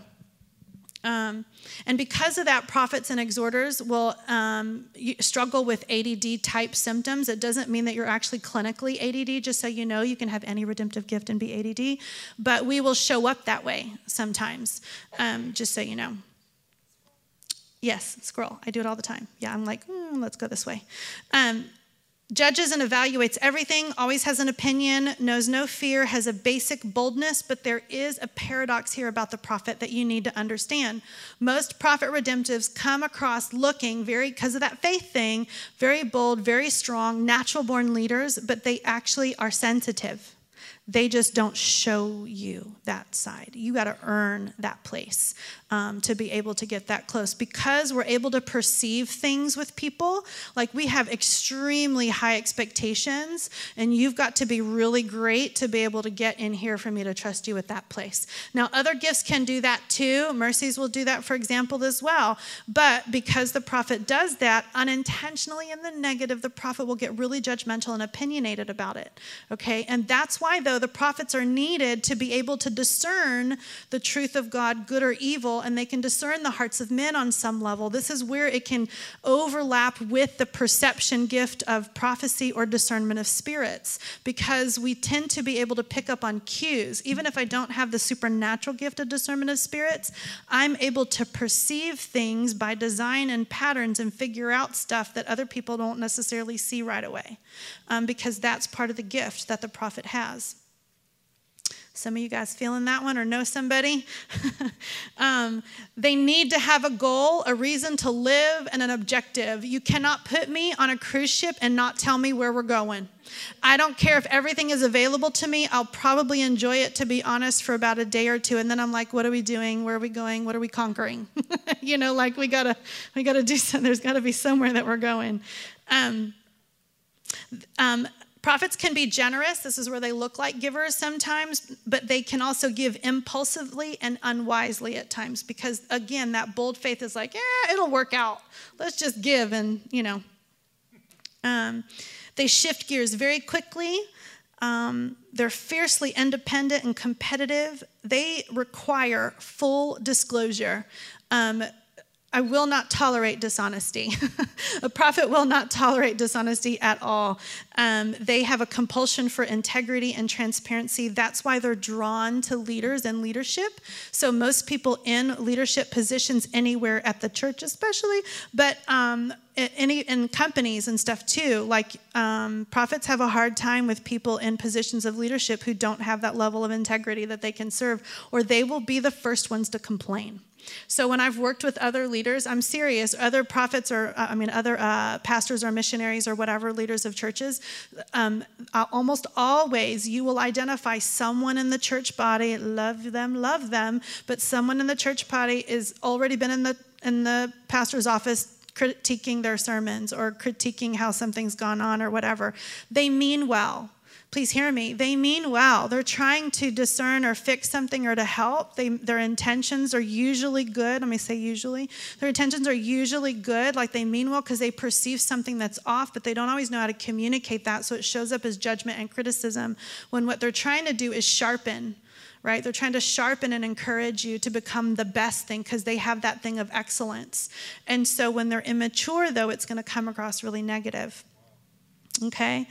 And because of that, prophets and exhorters will struggle with ADD type symptoms. It doesn't mean that you're actually clinically ADD, just so you know. You can have any redemptive gift and be ADD, but we will show up that way sometimes, just so you know. Yes, scroll. I do it all the time. Yeah, I'm like, let's go this way. Judges and evaluates everything, always has an opinion, knows no fear, has a basic boldness, but there is a paradox here about the prophet that you need to understand. Most prophet redemptives come across looking because of that faith thing, very bold, very strong, natural born leaders, but they actually are sensitive. They just don't show you that side. You got to earn that place to be able to get that close. Because we're able to perceive things with people, like we have extremely high expectations, and you've got to be really great to be able to get in here for me to trust you with that place. Now, other gifts can do that too. Mercies will do that, for example, as well. But because the prophet does that unintentionally in the negative, the prophet will get really judgmental and opinionated about it. Okay? And that's why, though, the prophets are needed to be able to discern the truth of God, good or evil, and they can discern the hearts of men on some level. This is where it can overlap with the perception gift of prophecy or discernment of spirits, because we tend to be able to pick up on cues. Even if I don't have the supernatural gift of discernment of spirits, I'm able to perceive things by design and patterns and figure out stuff that other people don't necessarily see right away, because that's part of the gift that the prophet has. Some of you guys feeling that one or know somebody? They need to have a goal, a reason to live, and an objective. You cannot put me on a cruise ship and not tell me where we're going. I don't care if everything is available to me. I'll probably enjoy it, to be honest, for about a day or two. And then I'm like, what are we doing? Where are we going? What are we conquering? You know, like we gotta do something. There's got to be somewhere that we're going. Prophets can be generous. This is where they look like givers sometimes, but they can also give impulsively and unwisely at times, because, again, that bold faith is like, yeah, it'll work out. Let's just give, and, you know. They shift gears very quickly. They're fiercely independent and competitive. They require full disclosure. I will not tolerate dishonesty. A prophet will not tolerate dishonesty at all. They have a compulsion for integrity and transparency. That's why they're drawn to leaders and leadership. So most people in leadership positions anywhere at the church especially, but in companies and stuff too, like prophets have a hard time with people in positions of leadership who don't have that level of integrity that they can serve, or they will be the first ones to complain. So when I've worked with other leaders, I'm serious, other prophets or, other pastors or missionaries or whatever, leaders of churches, almost always you will identify someone in the church body, love them, but someone in the church body is already been in the pastor's office critiquing their sermons or critiquing how something's gone on or whatever. They mean well. Please hear me. They mean well. They're trying to discern or fix something or to help. Their intentions are usually good. Let me say usually. Their intentions are usually good, like they mean well because they perceive something that's off, but they don't always know how to communicate that, so it shows up as judgment and criticism when what they're trying to do is sharpen, right? They're trying to sharpen and encourage you to become the best thing because they have that thing of excellence. And so when they're immature, though, it's going to come across really negative. Okay?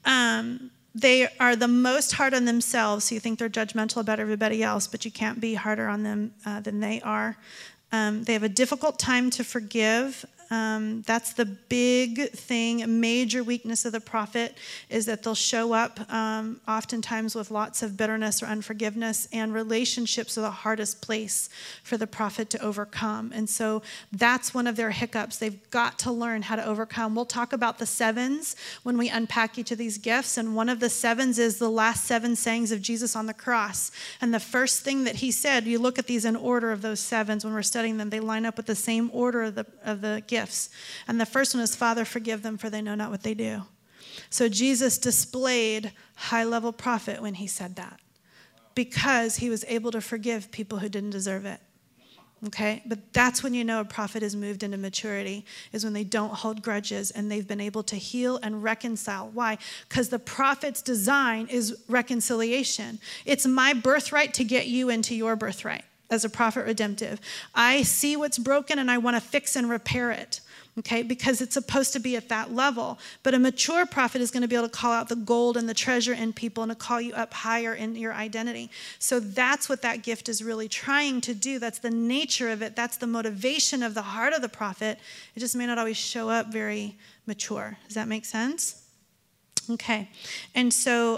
They are the most hard on themselves, so you think they're judgmental about everybody else, but you can't be harder on them than they are. They have a difficult time to forgive. That's the big thing. A major weakness of the prophet is that they'll show up oftentimes with lots of bitterness or unforgiveness, and relationships are the hardest place for the prophet to overcome. And so that's one of their hiccups. They've got to learn how to overcome. We'll talk about the sevens when we unpack each of these gifts, and one of the sevens is the last 7 sayings of Jesus on the cross. And the first thing that he said, you look at these in order of those sevens when we're studying them, they line up with the same order of the gifts. And the first one is, Father, forgive them, for they know not what they do. So Jesus displayed high-level prophet when he said that, because he was able to forgive people who didn't deserve it. Okay? But that's when you know a prophet is moved into maturity, is when they don't hold grudges and they've been able to heal and reconcile. Why? Because the prophet's design is reconciliation. It's my birthright to get you into your birthright. As a prophet redemptive, I see what's broken and I want to fix and repair it, okay, because it's supposed to be at that level. But a mature prophet is going to be able to call out the gold and the treasure in people and to call you up higher in your identity. So that's what that gift is really trying to do. That's the nature of it. That's the motivation of the heart of the prophet. It just may not always show up very mature. Does that make sense? Okay. And so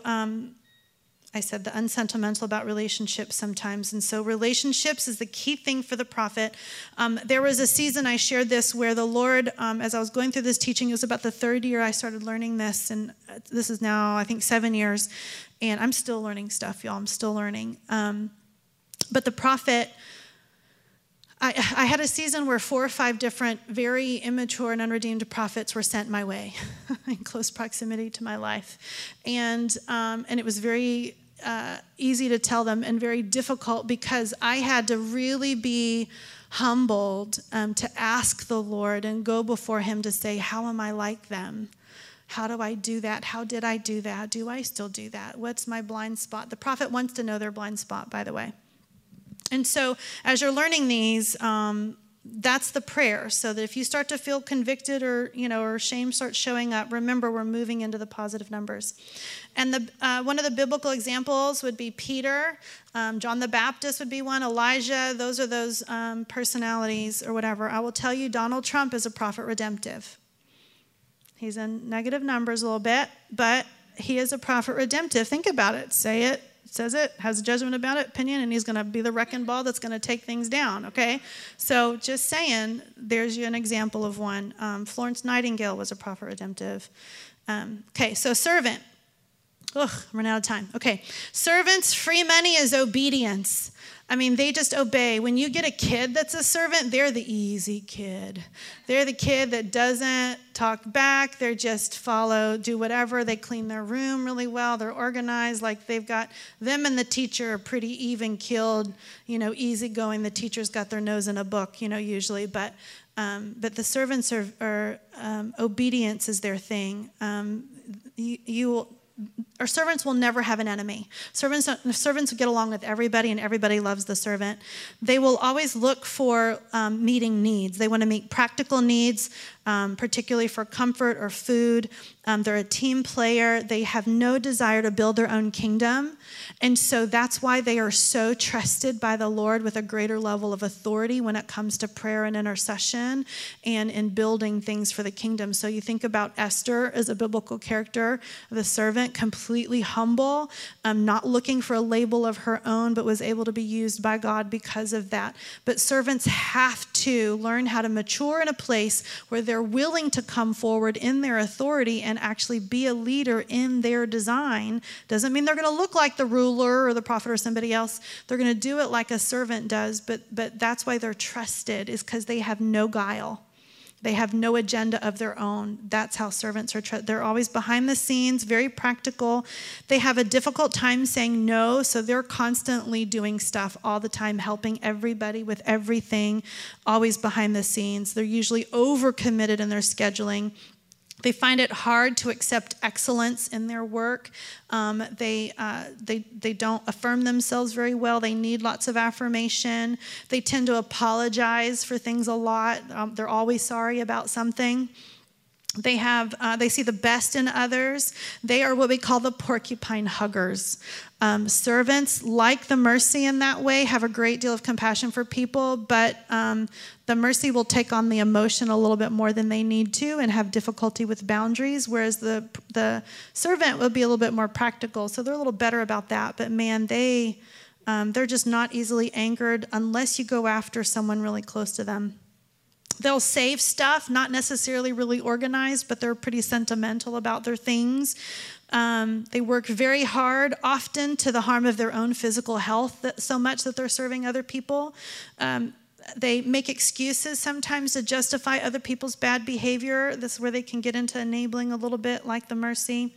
I said the unsentimental about relationships sometimes. And so relationships is the key thing for the prophet. There was a season, I shared this, where the Lord, as I was going through this teaching, it was about the 3rd year I started learning this. And this is now, I think, 7 years. And I'm still learning stuff, y'all. I'm still learning. But the prophet, I had a season where 4 or 5 different very immature and unredeemed prophets were sent my way in close proximity to my life. And it was very easy to tell them and very difficult, because I had to really be humbled to ask the Lord and go before him to say, how am I like them? How do I do that? How did I do that? Do I still do that? What's my blind spot? The prophet wants to know their blind spot, by the way. And so as you're learning these, that's the prayer, so that if you start to feel convicted or shame starts showing up, remember we're moving into the positive numbers. And one of the biblical examples would be Peter. John the Baptist would be one. Elijah. Those are those personalities or whatever. I will tell you, Donald Trump is a prophet redemptive. He's in negative numbers a little bit, but he is a prophet redemptive. Think about it. Say it. Says it, has a judgment about it, opinion, and he's going to be the wrecking ball that's going to take things down, okay? So just saying, there's you an example of one. Florence Nightingale was a prophet redemptive. Okay, so servant. I'm running out of time. Okay, servants, free money is obedience. I mean, they just obey. When you get a kid that's a servant, they're the easy kid. They're the kid that doesn't talk back. They're just follow, do whatever. They clean their room really well. They're organized. Like they've got, them and the teacher are pretty even keeled, easygoing. The teacher's got their nose in a book, usually. But the servants are obedience is their thing. our servants will never have an enemy. Servants get along with everybody, and everybody loves the servant. They will always look for meeting needs. They want to meet practical needs, particularly for comfort or food. They're a team player. They have no desire to build their own kingdom. And so that's why they are so trusted by the Lord with a greater level of authority when it comes to prayer and intercession and in building things for the kingdom. So you think about Esther as a biblical character, the servant, completely humble, not looking for a label of her own, but was able to be used by God because of that. But servants have to learn how to mature in a place where they're willing to come forward in their authority and actually be a leader in their design. Doesn't mean they're going to look like the ruler or the prophet or somebody else. They're going to do it like a servant does, but that's why they're trusted, is because they have no guile. They have no agenda of their own. That's how servants are trusted. They're always behind the scenes, very practical. They have a difficult time saying no, so they're constantly doing stuff all the time, helping everybody with everything, always behind the scenes. They're usually overcommitted in their scheduling. They find it hard to accept excellence in their work. They don't affirm themselves very well. They need lots of affirmation. They tend to apologize for things a lot. They're always sorry about something. They see the best in others. They are what we call the porcupine huggers. Servants, like the mercy in that way, have a great deal of compassion for people, but the mercy will take on the emotion a little bit more than they need to and have difficulty with boundaries, whereas the servant will be a little bit more practical. So they're a little better about that. But man, they're just not easily angered unless you go after someone really close to them. They'll save stuff, not necessarily really organized, but they're pretty sentimental about their things. They work very hard, often to the harm of their own physical health, so much that they're serving other people. They make excuses sometimes to justify other people's bad behavior. This is where they can get into enabling a little bit, like the mercy.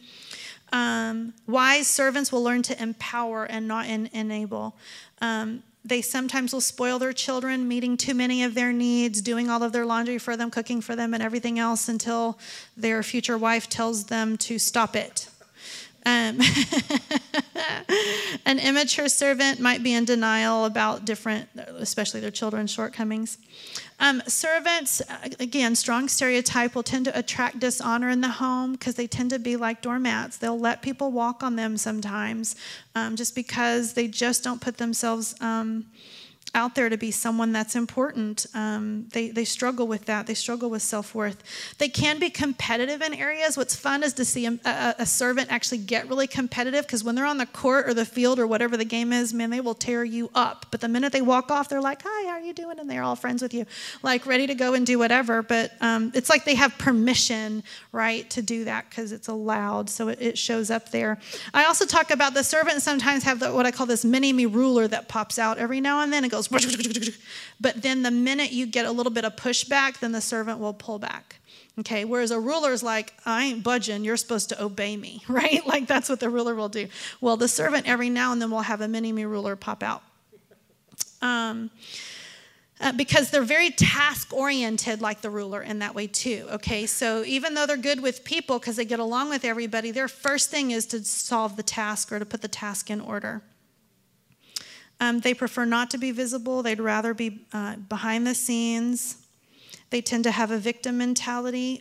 Wise servants will learn to empower and not enable. They sometimes will spoil their children, meeting too many of their needs, doing all of their laundry for them, cooking for them, and everything else until their future wife tells them to stop it. An immature servant might be in denial about different, especially their children's shortcomings. Servants, again, strong stereotype, will tend to attract dishonor in the home because they tend to be like doormats. They'll let people walk on them sometimes just because they just don't put themselves out there to be someone that's important. They struggle with that. They struggle with self-worth. They can be competitive in areas. What's fun is to see a servant actually get really competitive, because when they're on the court or the field or whatever the game is, man, they will tear you up. But the minute they walk off, they're like, hi, how are you doing? And they're all friends with you, like ready to go and do whatever. But it's like they have permission, right, to do that because it's allowed. So it shows up there. I also talk about the servants sometimes have what I call this mini-me ruler that pops out every now and then. It goes, but then the minute you get a little bit of pushback, then the servant will pull back. Okay, whereas a ruler is like, I ain't budging, you're supposed to obey me, right? Like that's what the ruler will do. Well, the servant every now and then will have a mini-me ruler pop out. Because they're very task-oriented like the ruler in that way too, okay? So even though they're good with people because they get along with everybody, their first thing is to solve the task or to put the task in order. They prefer not to be visible. They'd rather be behind the scenes. They tend to have a victim mentality.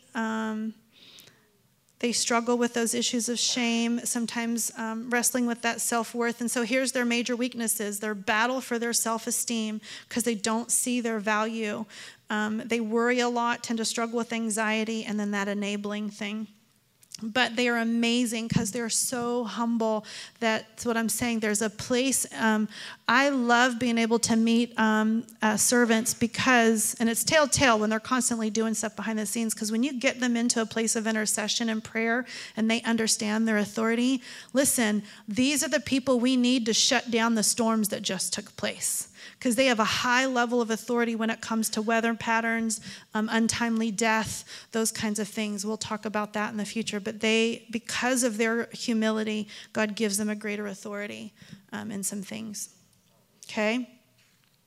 They struggle with those issues of shame, sometimes wrestling with that self-worth. And so here's their major weaknesses. Their battle for their self-esteem because they don't see their value. They worry a lot, tend to struggle with anxiety, and then that enabling thing. But they are amazing because they're so humble. That's what I'm saying. There's a place. I love being able to meet servants because, and it's telltale when they're constantly doing stuff behind the scenes, because when you get them into a place of intercession and prayer and they understand their authority, listen, these are the people we need to shut down the storms that just took place. Because they have a high level of authority when it comes to weather patterns, untimely death, those kinds of things. We'll talk about that in the future. But because of their humility, God gives them a greater authority in some things. Okay?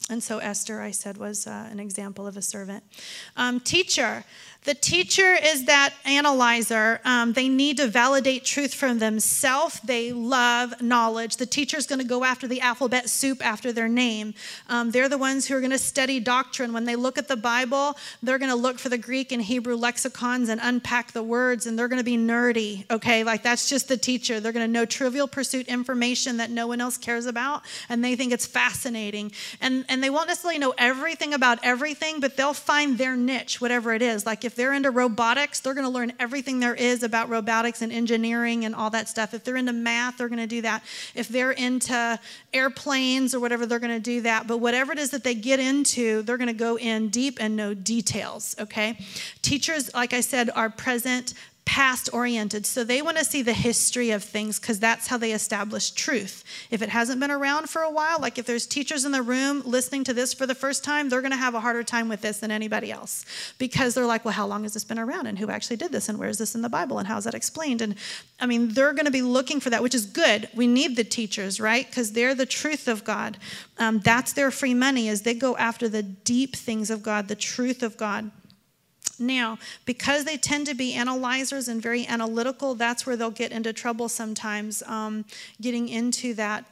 And so Esther, I said, was an example of a servant. Teacher. The teacher is that analyzer. They need to validate truth from themselves. They love knowledge. The teacher's going to go after the alphabet soup after their name. They're the ones who are going to study doctrine. When they look at the Bible, they're going to look for the Greek and Hebrew lexicons and unpack the words, and they're going to be nerdy, okay? Like, that's just the teacher. They're going to know Trivial Pursuit information that no one else cares about, and they think it's fascinating. And they won't necessarily know everything about everything, but they'll find their niche, whatever it is. Like, if they're into robotics, they're going to learn everything there is about robotics and engineering and all that stuff. If they're into math, they're going to do that. If they're into airplanes or whatever, they're going to do that. But whatever it is that they get into, they're going to go in deep and know details, okay? Teachers, like I said, are present, past-oriented. So they want to see the history of things because that's how they establish truth. If it hasn't been around for a while, like if there's teachers in the room listening to this for the first time, they're going to have a harder time with this than anybody else because they're like, well, how long has this been around and who actually did this and where is this in the Bible and how is that explained? And I mean, they're going to be looking for that, which is good. We need the teachers, right? Because they're the truth of God. That's their free money, is they go after the deep things of God, the truth of God. Now, because they tend to be analyzers and very analytical, that's where they'll get into trouble sometimes, getting into that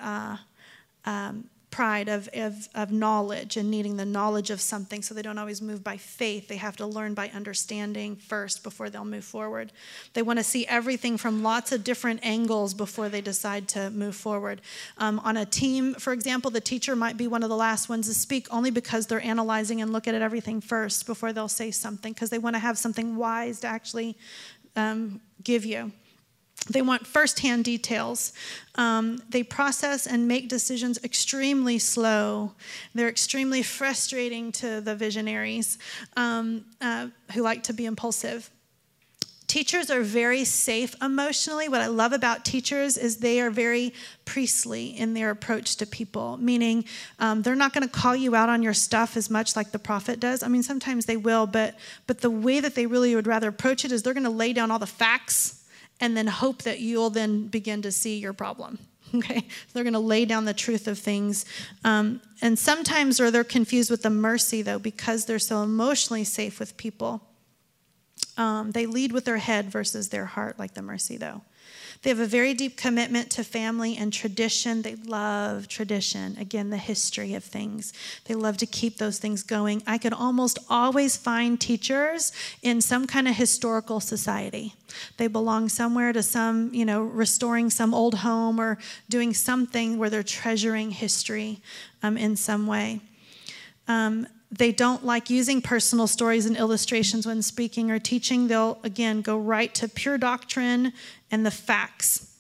pride of knowledge and needing the knowledge of something, so they don't always move by faith. They have to learn by understanding first before they'll move forward. They want to see everything from lots of different angles before they decide to move forward. On a team, for example, the teacher might be one of the last ones to speak only because they're analyzing and looking at everything first before they'll say something, because they want to have something wise to actually give you. They want firsthand details. They process and make decisions extremely slow. They're extremely frustrating to the visionaries who like to be impulsive. Teachers are very safe emotionally. What I love about teachers is they are very priestly in their approach to people, meaning they're not going to call you out on your stuff as much like the prophet does. I mean, sometimes they will, but the way that they really would rather approach it is they're going to lay down all the facts and then hope that you'll then begin to see your problem, okay? They're going to lay down the truth of things. And sometimes they're confused with the mercy, though, because they're so emotionally safe with people. They lead with their head versus their heart, like the mercy, though. They have a very deep commitment to family and tradition. They love tradition. Again, the history of things. They love to keep those things going. I could almost always find teachers in some kind of historical society. They belong somewhere to some, restoring some old home or doing something where they're treasuring history in some way. They don't like using personal stories and illustrations when speaking or teaching. They'll, again, go right to pure doctrine and the facts.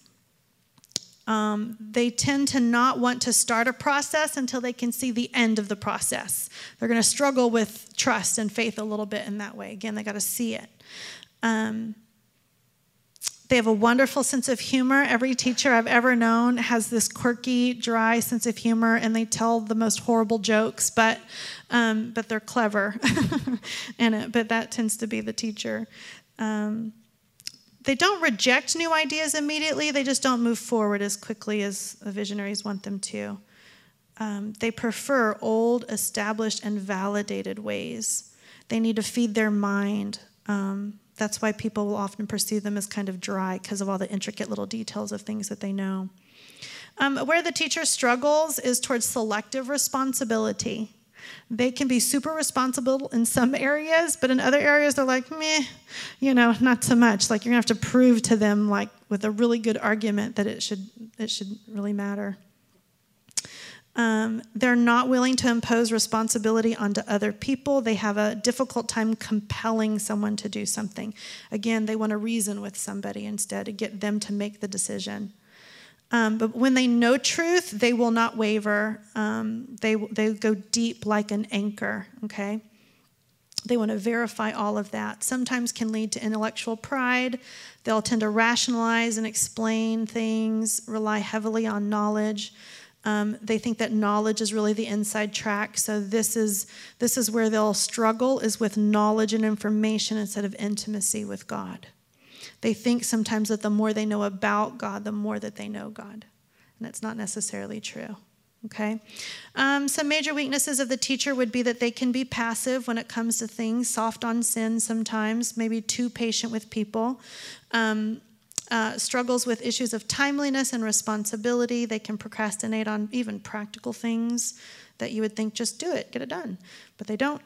They tend to not want to start a process until they can see the end of the process. They're going to struggle with trust and faith a little bit in that way. Again, they got to see it. They have a wonderful sense of humor. Every teacher I've ever known has this quirky, dry sense of humor, and they tell the most horrible jokes, but they're clever in it. But that tends to be the teacher. They don't reject new ideas immediately. They just don't move forward as quickly as the visionaries want them to. They prefer old, established, and validated ways. They need to feed their mind. That's why people will often pursue them as kind of dry because of all the intricate little details of things that they know. Where the teacher struggles is towards selective responsibility. They can be super responsible in some areas, but in other areas they're like, meh, not so much. Like, you're going to have to prove to them, like, with a really good argument that it should really matter. They're not willing to impose responsibility onto other people. They have a difficult time compelling someone to do something. Again, they want to reason with somebody instead to get them to make the decision. But when they know truth, they will not waver. They go deep like an anchor, okay? They want to verify all of that. Sometimes can lead to intellectual pride. They'll tend to rationalize and explain things, rely heavily on knowledge. They think that knowledge is really the inside track. So this is where they'll struggle, is with knowledge and information instead of intimacy with God. They think sometimes that the more they know about God, the more that they know God. And that's not necessarily true. Okay. Some major weaknesses of the teacher would be that they can be passive when it comes to things, soft on sin sometimes, maybe too patient with people. Struggles with issues of timeliness and responsibility. They can procrastinate on even practical things that you would think, just do it, get it done. But they don't.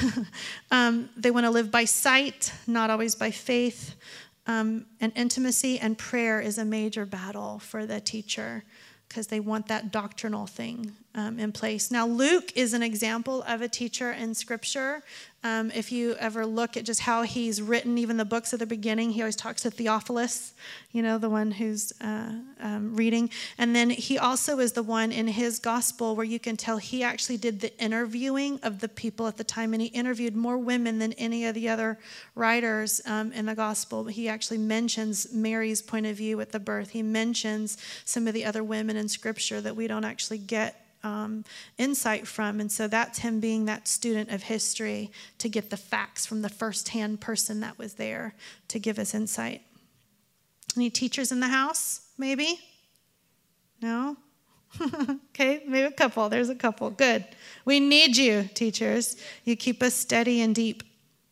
They want to live by sight, not always by faith. And intimacy and prayer is a major battle for the teacher because they want that doctrinal thing in place. Now, Luke is an example of a teacher in Scripture. If you ever look at just how he's written even the books at the beginning, he always talks to Theophilus, the one who's reading. And then he also is the one in his gospel where you can tell he actually did the interviewing of the people at the time, and he interviewed more women than any of the other writers in the gospel. He actually mentions Mary's point of view at the birth. He mentions some of the other women in Scripture that we don't actually get insight from. And so that's him being that student of history to get the facts from the first-hand person that was there to give us insight. Any teachers in the house, maybe? No? Okay, maybe a couple. There's a couple. Good. We need you, teachers. You keep us steady and deep.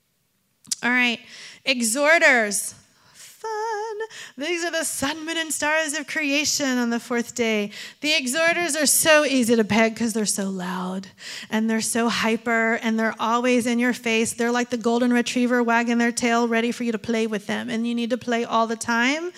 All right. Exhorters. Fun. These are the sun, moon, and stars of creation on the fourth day. The exhorters are so easy to peg because they're so loud and they're so hyper and they're always in your face. They're like the golden retriever wagging their tail ready for you to play with them, and you need to play all the time.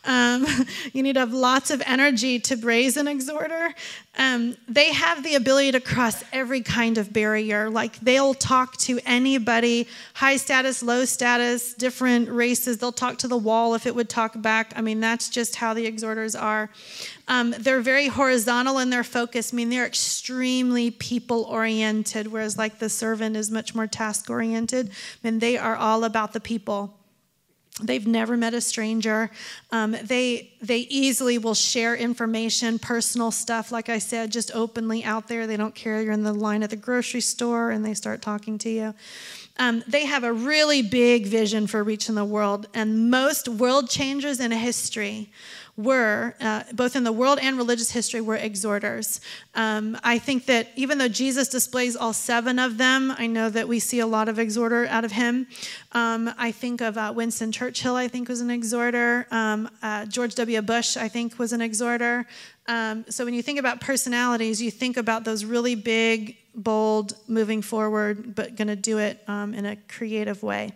You need to have lots of energy to raise an exhorter. They have the ability to cross every kind of barrier. Like they'll talk to anybody, high status, low status, different races. They'll talk to the wall if it would talk back. I mean, that's just how the exhorters are. They're very horizontal in their focus. I mean, they're extremely people-oriented, whereas like the servant is much more task-oriented. And they are all about the people. They've never met a stranger. They easily will share information, personal stuff, like I said, just openly out there. They don't care you're in the line at the grocery store and they start talking to you. They have a really big vision for reaching the world, and most world changers in history were, both in the world and religious history, were exhorters. I think that even though Jesus displays all 7 of them, I know that we see a lot of exhorter out of him. I think of Winston Churchill, I think was an exhorter. George W. Bush, I think, was an exhorter. So when you think about personalities, you think about those really big, bold, moving forward, but going to do it in a creative way.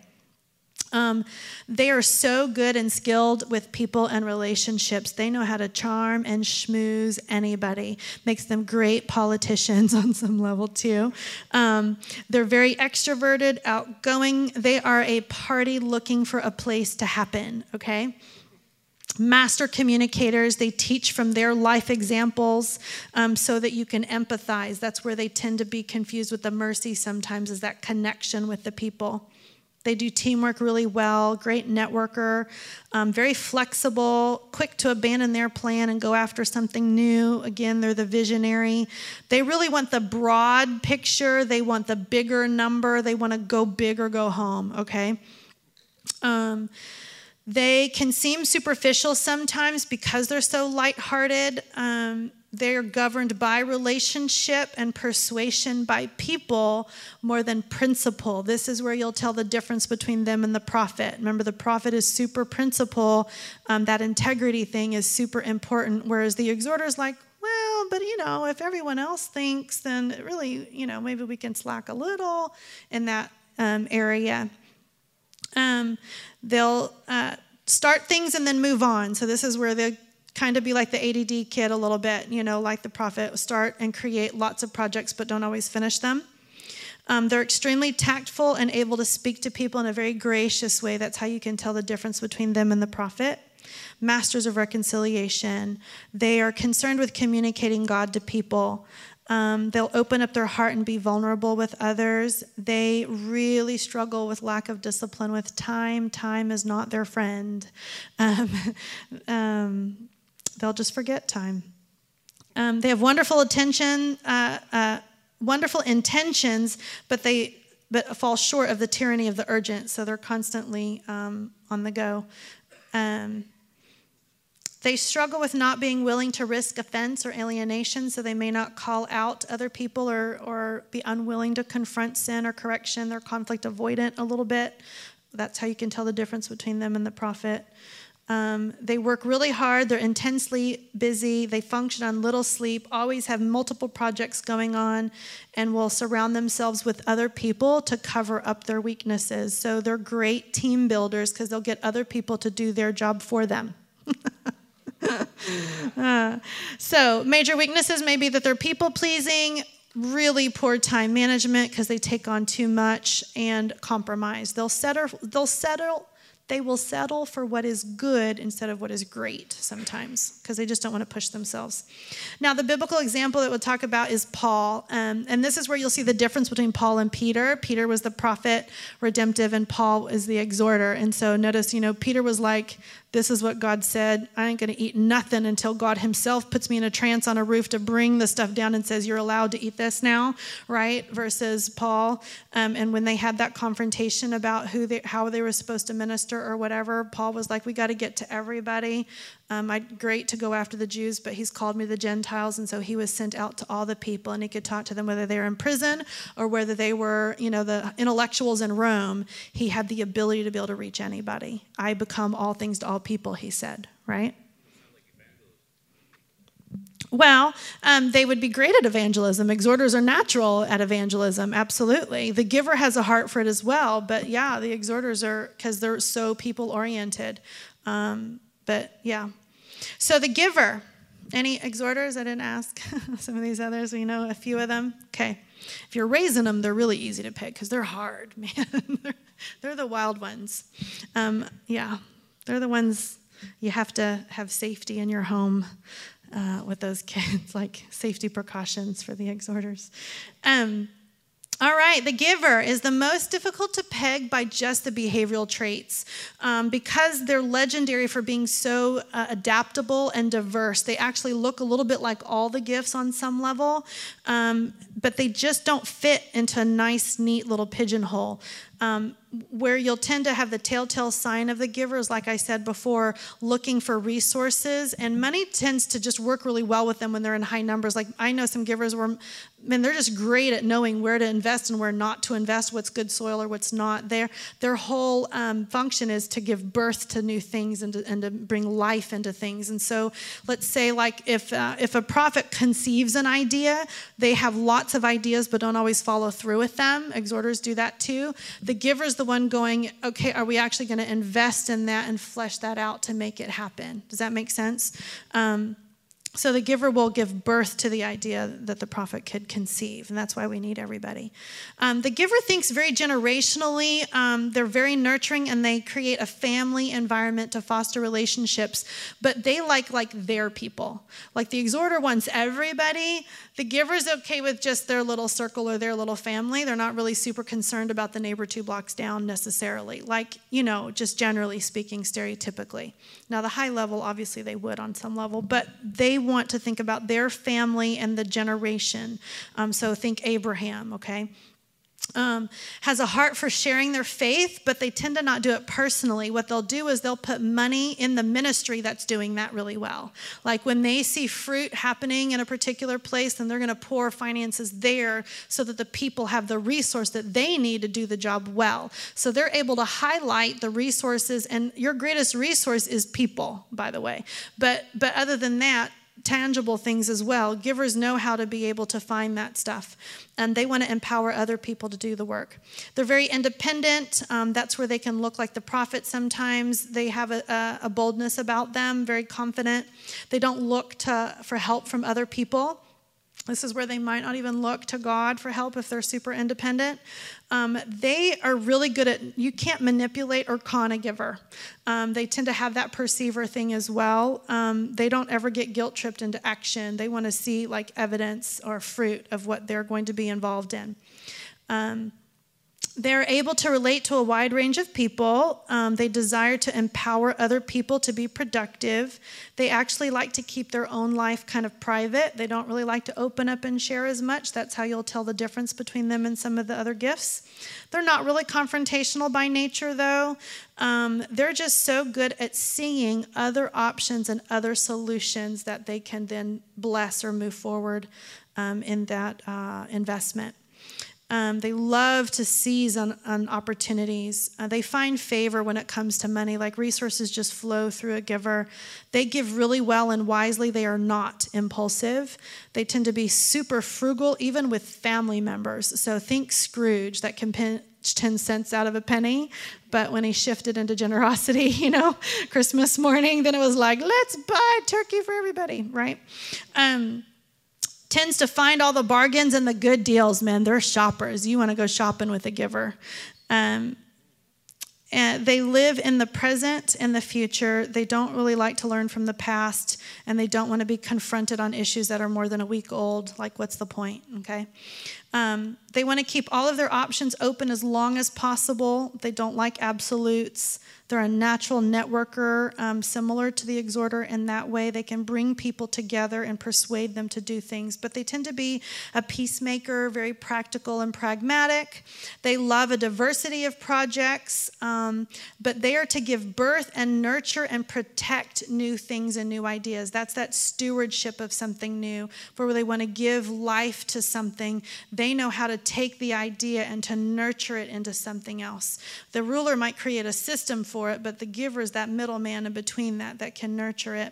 They are so good and skilled with people and relationships. They know how to charm and schmooze anybody. Makes them great politicians on some level too. They're very extroverted, outgoing. They are a party looking for a place to happen, okay? Master communicators, they teach from their life examples so that you can empathize. That's where they tend to be confused with the mercy sometimes, is that connection with the people. They do teamwork really well, great networker, very flexible, quick to abandon their plan and go after something new. Again, they're the visionary. They really want the broad picture. They want the bigger number. They want to go big or go home, okay? They can seem superficial sometimes because they're so lighthearted. They're governed by relationship and persuasion by people more than principle. This is where you'll tell the difference between them and the prophet. Remember, the prophet is super principle. That integrity thing is super important, whereas the exhorter's like, well, but if everyone else thinks, then really, maybe we can slack a little in that area. They'll start things and then move on. So this is where they kind of be like the ADD kid a little bit, like the prophet, start and create lots of projects but don't always finish them. They're extremely tactful and able to speak to people in a very gracious way. That's how you can tell the difference between them and the prophet. Masters of reconciliation. They are concerned with communicating God to people. They'll open up their heart and be vulnerable with others. They really struggle with lack of discipline with time. Time is not their friend. They'll just forget time. They have wonderful intentions, but fall short of the tyranny of the urgent. So they're constantly on the go. They struggle with not being willing to risk offense or alienation, so they may not call out other people or be unwilling to confront sin or correction. They're conflict avoidant a little bit. That's how you can tell the difference between them and the prophet. They work really hard. They're intensely busy. They function on little sleep, always have multiple projects going on, and will surround themselves with other people to cover up their weaknesses. So they're great team builders because they'll get other people to do their job for them. So major weaknesses may be that they're people-pleasing, really poor time management because they take on too much, and compromise. They will settle for what is good instead of what is great sometimes because they just don't want to push themselves. Now, the biblical example that we'll talk about is Paul. And this is where you'll see the difference between Paul and Peter. Peter was the prophet, redemptive, and Paul is the exhorter. And so notice, Peter was like, this is what God said. I ain't going to eat nothing until God himself puts me in a trance on a roof to bring the stuff down and says, you're allowed to eat this now, right? Versus Paul. And when they had that confrontation about how they were supposed to minister or whatever, Paul was like, we got to get to everybody. Great to go after the Jews, but he's called me the Gentiles. And so he was sent out to all the people, and he could talk to them whether they were in prison or whether they were, the intellectuals in Rome. He had the ability to be able to reach anybody. I become all things to all people, he said, right? Well, they would be great at evangelism. Exhorters are natural at evangelism, absolutely. The giver has a heart for it as well, but yeah, the exhorters are, because they're so people-oriented. But yeah. So the giver, any exhorters? I didn't ask. Some of these others, we know a few of them. Okay. If you're raising them, they're really easy to pick because they're hard, man. They're the wild ones. Yeah. They're the ones you have to have safety in your home with those kids, like safety precautions for the exhorters. All right, the giver is the most difficult to peg by just the behavioral traits because they're legendary for being so adaptable and diverse. They actually look a little bit like all the gifts on some level, but they just don't fit into a nice, neat little pigeonhole. Where you'll tend to have the telltale sign of the giver is, like I said before, looking for resources. And money tends to just work really well with them when they're in high numbers. Like I know some givers where, they're just great at knowing where to invest and where not to invest, what's good soil or what's not. Their whole function is to give birth to new things and to bring life into things. And so let's say like if a prophet conceives an idea, they have lots of ideas but don't always follow through with them. Exhorters do that too. The giver's the one going, okay, are we actually going to invest in that and flesh that out to make it happen? Does that make sense? So the giver will give birth to the idea that the prophet could conceive, and that's why we need everybody. The giver thinks very generationally. They're very nurturing, and they create a family environment to foster relationships, but they like their people. Like the exhorter wants everybody. The giver's okay with just their little circle or their little family. They're not really super concerned about the neighbor 2 blocks down necessarily, just generally speaking, stereotypically. Now, the high level, obviously they would on some level, but they want to think about their family and the generation. So think Abraham, okay? Has a heart for sharing their faith, but they tend to not do it personally. What they'll do is they'll put money in the ministry that's doing that really well. Like when they see fruit happening in a particular place, then they're going to pour finances there so that the people have the resource that they need to do the job well. So they're able to highlight the resources, and your greatest resource is people, by the way. But other than that, tangible things as well. Givers know how to be able to find that stuff, and they want to empower other people to do the work. They're very independent. That's where they can look like the prophet sometimes. They have a boldness about them, very confident. They don't look for help from other people. This is where they might not even look to God for help if they're super independent. They are really good at, you can't manipulate or con a giver. They tend to have that perceiver thing as well. They don't ever get guilt tripped into action. They want to see like evidence or fruit of what they're going to be involved in. They're able to relate to a wide range of people. They desire to empower other people to be productive. They actually like to keep their own life kind of private. They don't really like to open up and share as much. That's how you'll tell the difference between them and some of the other gifts. They're not really confrontational by nature, though. They're just so good at seeing other options and other solutions that they can then bless or move forward in that investment. They love to seize on opportunities. They find favor when it comes to money, like resources just flow through a giver. They give really well and wisely. They are not impulsive. They tend to be super frugal, even with family members. So think Scrooge, that can pinch 10 cents out of a penny. But when he shifted into generosity, Christmas morning, then it was like, let's buy turkey for everybody, right? Tends to find all the bargains and the good deals, man. They're shoppers. You want to go shopping with a giver. And they live in the present and the future. They don't really like to learn from the past, and they don't want to be confronted on issues that are more than a week old. Like, what's the point, okay? They want to keep all of their options open as long as possible. They don't like absolutes. They're a natural networker, similar to the exhorter in that way. They can bring people together and persuade them to do things, but they tend to be a peacemaker, very practical and pragmatic. They love a diversity of projects, but they are to give birth and nurture and protect new things and new ideas. That's that stewardship of something new, where they want to give life to something. They know how to take the idea and to nurture it into something else. The ruler might create a system for it, but the giver is that middleman in between that can nurture it.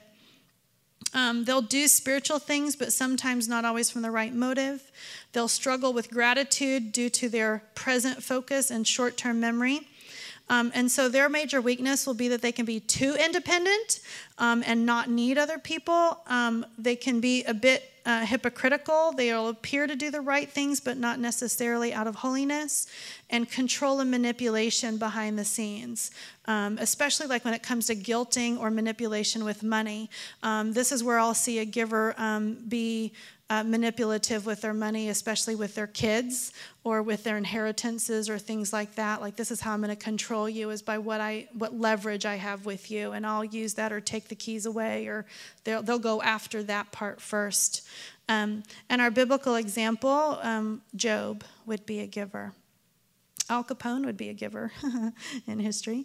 They'll do spiritual things, but sometimes not always from the right motive. They'll struggle with gratitude due to their present focus and short-term memory. And so their major weakness will be that they can be too independent and not need other people. They can be a bit hypocritical. They'll appear to do the right things, but not necessarily out of holiness, and control and manipulation behind the scenes, especially like when it comes to guilting or manipulation with money. This is where I'll see a giver be manipulative with their money, especially with their kids or with their inheritances or things like that. Like, this is how I'm going to control you, is by what leverage I have with you, and I'll use that or take the keys away, or they'll go after that part first. And our biblical example, Job would be a giver. Al Capone would be a giver in history.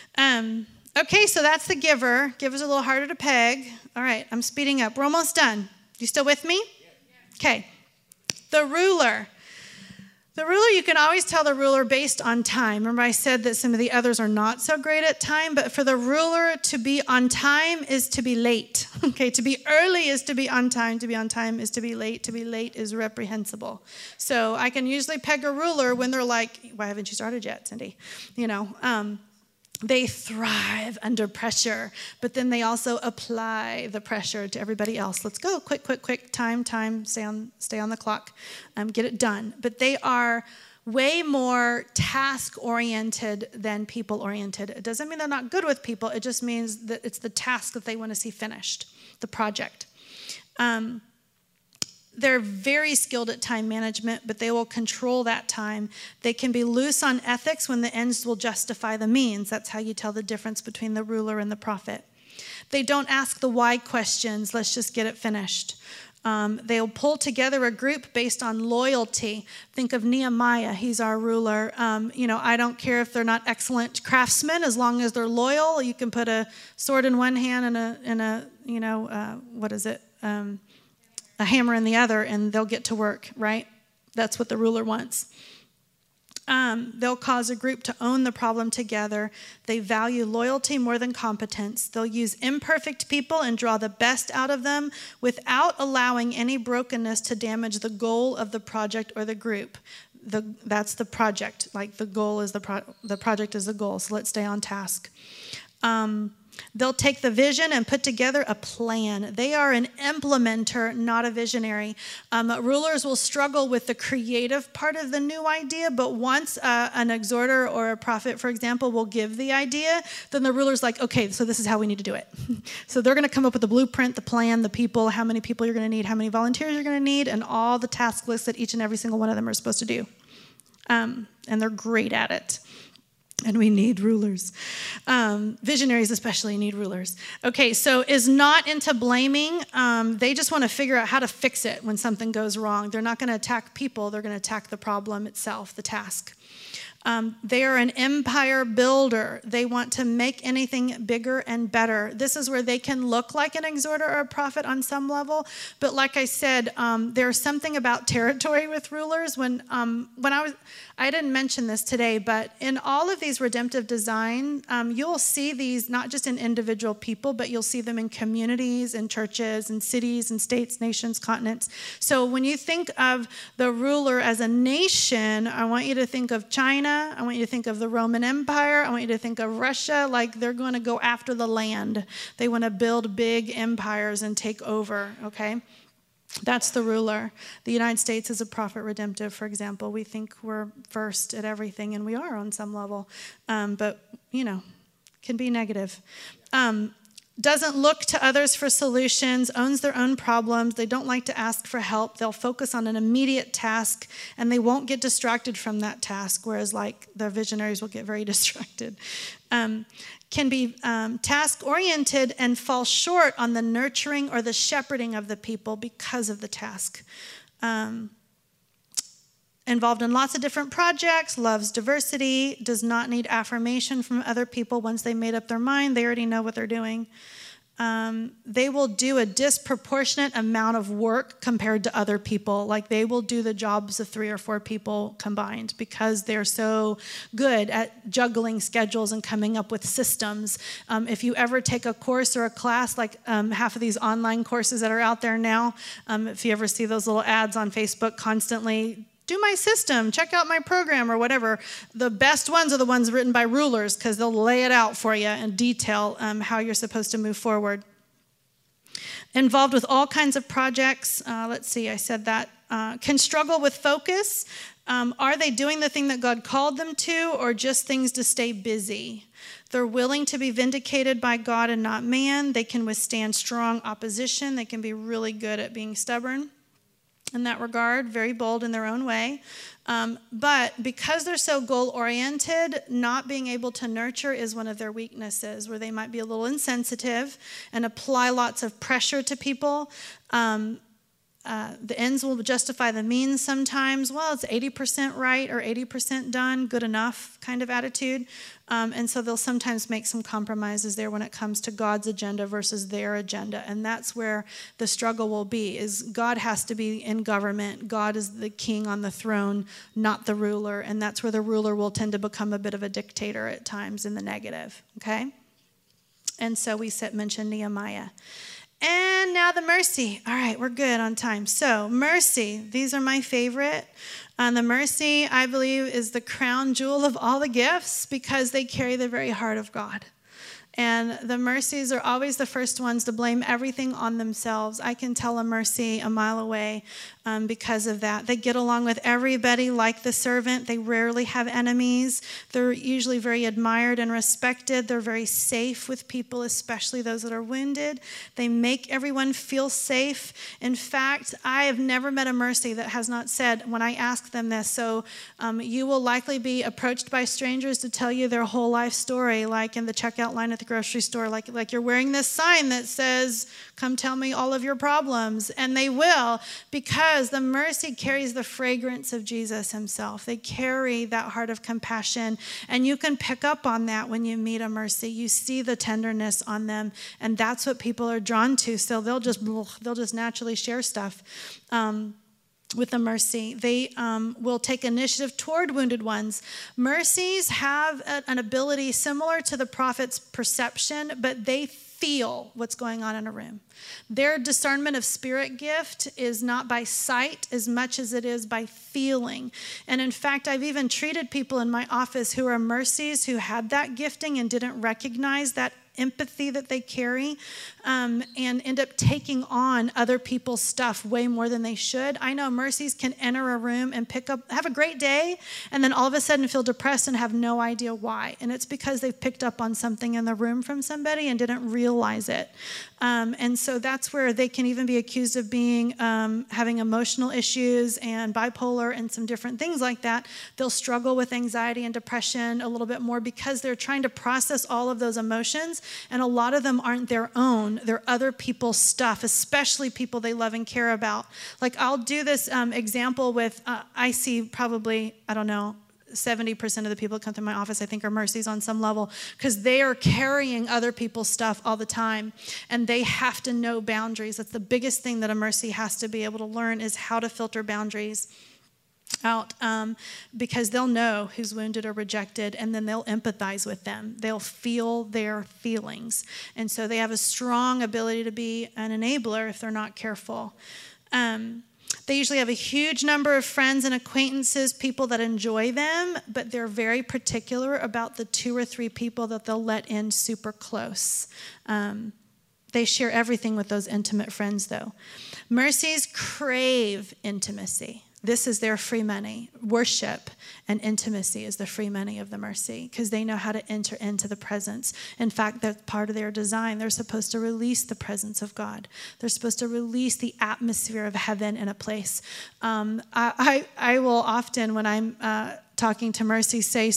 Okay, so that's the giver. Giver's a little harder to peg. All right, I'm speeding up. We're almost done. You still with me? Okay. The ruler. The ruler, you can always tell the ruler based on time. Remember, I said that some of the others are not so great at time, but for the ruler to be on time is to be late. Okay, to be early is to be on time. To be on time is to be late. To be late is reprehensible. So I can usually peg a ruler when they're like, why haven't you started yet, Cindy? They thrive under pressure, but then they also apply the pressure to everybody else. Let's go, quick, time, stay on the clock, get it done. But they are way more task-oriented than people-oriented. It doesn't mean they're not good with people. It just means that it's the task that they want to see finished, the project. They're very skilled at time management, but they will control that time. They can be loose on ethics when the ends will justify the means. That's how you tell the difference between the ruler and the prophet. They don't ask the why questions. Let's just get it finished. They'll pull together a group based on loyalty. Think of Nehemiah. He's our ruler. I don't care if they're not excellent craftsmen, as long as they're loyal. You can put a sword in one hand and a hammer in the other, and they'll get to work, right? That's what the ruler wants. They'll cause a group to own the problem together. They value loyalty more than competence. They'll use imperfect people and draw the best out of them without allowing any brokenness to damage the goal of the project or the group. That's the project. Like, the goal is the project is the goal. So let's stay on task. They'll take the vision and put together a plan. They are an implementer, not a visionary. Rulers will struggle with the creative part of the new idea, but once an exhorter or a prophet, for example, will give the idea, then the ruler's like, okay, so this is how we need to do it. So they're going to come up with the blueprint, the plan, the people, how many people you're going to need, how many volunteers you're going to need, and all the task lists that each and every single one of them are supposed to do. And they're great at it. And we need rulers. Visionaries especially need rulers. Okay, so is not into blaming. They just want to figure out how to fix it when something goes wrong. They're not going to attack people. They're going to attack the problem itself, the task. They are an empire builder. They want to make anything bigger and better. This is where they can look like an exhorter or a prophet on some level. But like I said, there's something about territory with rulers. When I didn't mention this today, but in all of these redemptive design, you'll see these not just in individual people, but you'll see them in communities and churches and cities and states, nations, continents. So when you think of the ruler as a nation, I want you to think of China. I want you to think of the Roman Empire. I want you to think of Russia, like they're going to go after the land. They want to build big empires and take over, okay? That's the ruler. The United States is a prophet redemptive, for example. We think we're first at everything, and we are on some level. But, can be negative. Doesn't look to others for solutions, owns their own problems. They don't like to ask for help. They'll focus on an immediate task, and they won't get distracted from that task, whereas like the visionaries will get very distracted. Can be task-oriented and fall short on the nurturing or the shepherding of the people because of the task. Involved in lots of different projects, loves diversity, does not need affirmation from other people. Once they made up their mind, they already know what they're doing. They will do a disproportionate amount of work compared to other people. Like they will do the jobs of 3 or 4 people combined because they're so good at juggling schedules and coming up with systems. If you ever take a course or a class, like half of these online courses that are out there now, if you ever see those little ads on Facebook constantly, do my system, check out my program or whatever. The best ones are the ones written by rulers because they'll lay it out for you in detail how you're supposed to move forward. Involved with all kinds of projects. Let's see, I said that. Can struggle with focus. Are they doing the thing that God called them to or just things to stay busy? They're willing to be vindicated by God and not man. They can withstand strong opposition. They can be really good at being stubborn. In that regard, very bold in their own way. But because they're so goal-oriented, not being able to nurture is one of their weaknesses, where they might be a little insensitive and apply lots of pressure to people. The ends will justify the means sometimes. Well, it's 80% right or 80% done, good enough kind of attitude. And so they'll sometimes make some compromises there when it comes to God's agenda versus their agenda. And that's where the struggle will be, is God has to be in government. God is the king on the throne, not the ruler. And that's where the ruler will tend to become a bit of a dictator at times in the negative, okay? And so we mentioned Nehemiah. And now the mercy. All right, we're good on time. So mercy, these are my favorite. The mercy, I believe, is the crown jewel of all the gifts because they carry the very heart of God. And the mercies are always the first ones to blame everything on themselves. I can tell a mercy a mile away because of that. They get along with everybody like the servant. They rarely have enemies. They're usually very admired and respected. They're very safe with people, especially those that are wounded. They make everyone feel safe. In fact, I have never met a mercy that has not said, when I ask them this, so you will likely be approached by strangers to tell you their whole life story, like in the checkout line at the grocery store, like you're wearing this sign that says, come tell me all of your problems. And they will, because the mercy carries the fragrance of Jesus himself. They carry that heart of compassion. And you can pick up on that when you meet a mercy. You see the tenderness on them. And that's what people are drawn to. So they'll just naturally share stuff. With the mercy, they will take initiative toward wounded ones. Mercies have an ability similar to the prophet's perception, but they feel what's going on in a room. Their discernment of spirit gift is not by sight as much as it is by feeling. And in fact, I've even treated people in my office who are mercies who had that gifting and didn't recognize that empathy that they carry, and end up taking on other people's stuff way more than they should. I know mercies can enter a room and have a great day, and then all of a sudden feel depressed and have no idea why. And it's because they've picked up on something in the room from somebody and didn't realize it. And so that's where they can even be accused of being having emotional issues and bipolar and some different things like that. They'll struggle with anxiety and depression a little bit more because they're trying to process all of those emotions, and a lot of them aren't their own. They're other people's stuff, especially people they love and care about. Like, I'll do this example with, I see probably, 70% of the people that come through my office, I think, are mercies on some level, because they are carrying other people's stuff all the time, and they have to know boundaries. That's the biggest thing that a mercy has to be able to learn, is how to filter boundaries out, because they'll know who's wounded or rejected, and then they'll empathize with them. They'll feel their feelings, and so they have a strong ability to be an enabler if they're not careful. They usually have a huge number of friends and acquaintances, people that enjoy them, but they're very particular about the 2 or 3 people that they'll let in super close. They share everything with those intimate friends, though. Mercies crave intimacy. This is their free money. Worship and intimacy is the free money of the mercy, because they know how to enter into the presence. In fact, that's part of their design. They're supposed to release the presence of God. They're supposed to release the atmosphere of heaven in a place. I will often, when I'm talking to mercy, say,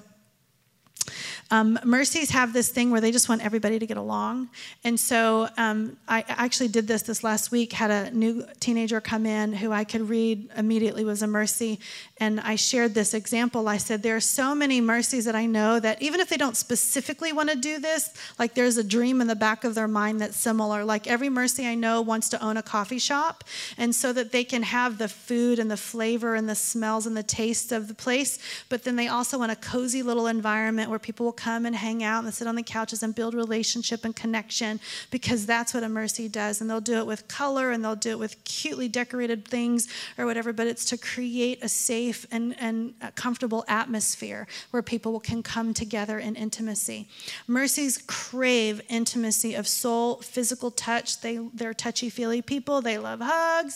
mercies have this thing where they just want everybody to get along. And so I actually did this last week, had a new teenager come in who I could read immediately was a mercy. And I shared this example. I said, there are so many mercies that I know that even if they don't specifically want to do this, like there's a dream in the back of their mind that's similar. Like every mercy I know wants to own a coffee shop, and so that they can have the food and the flavor and the smells and the taste of the place. But then they also want a cozy little environment where people will come and hang out and sit on the couches and build relationship and connection, because that's what a mercy does. And they'll do it with color, and they'll do it with cutely decorated things or whatever, but it's to create a safe and a comfortable atmosphere where people can come together in intimacy. Mercies crave intimacy of soul, physical touch. They're touchy-feely people. They love hugs.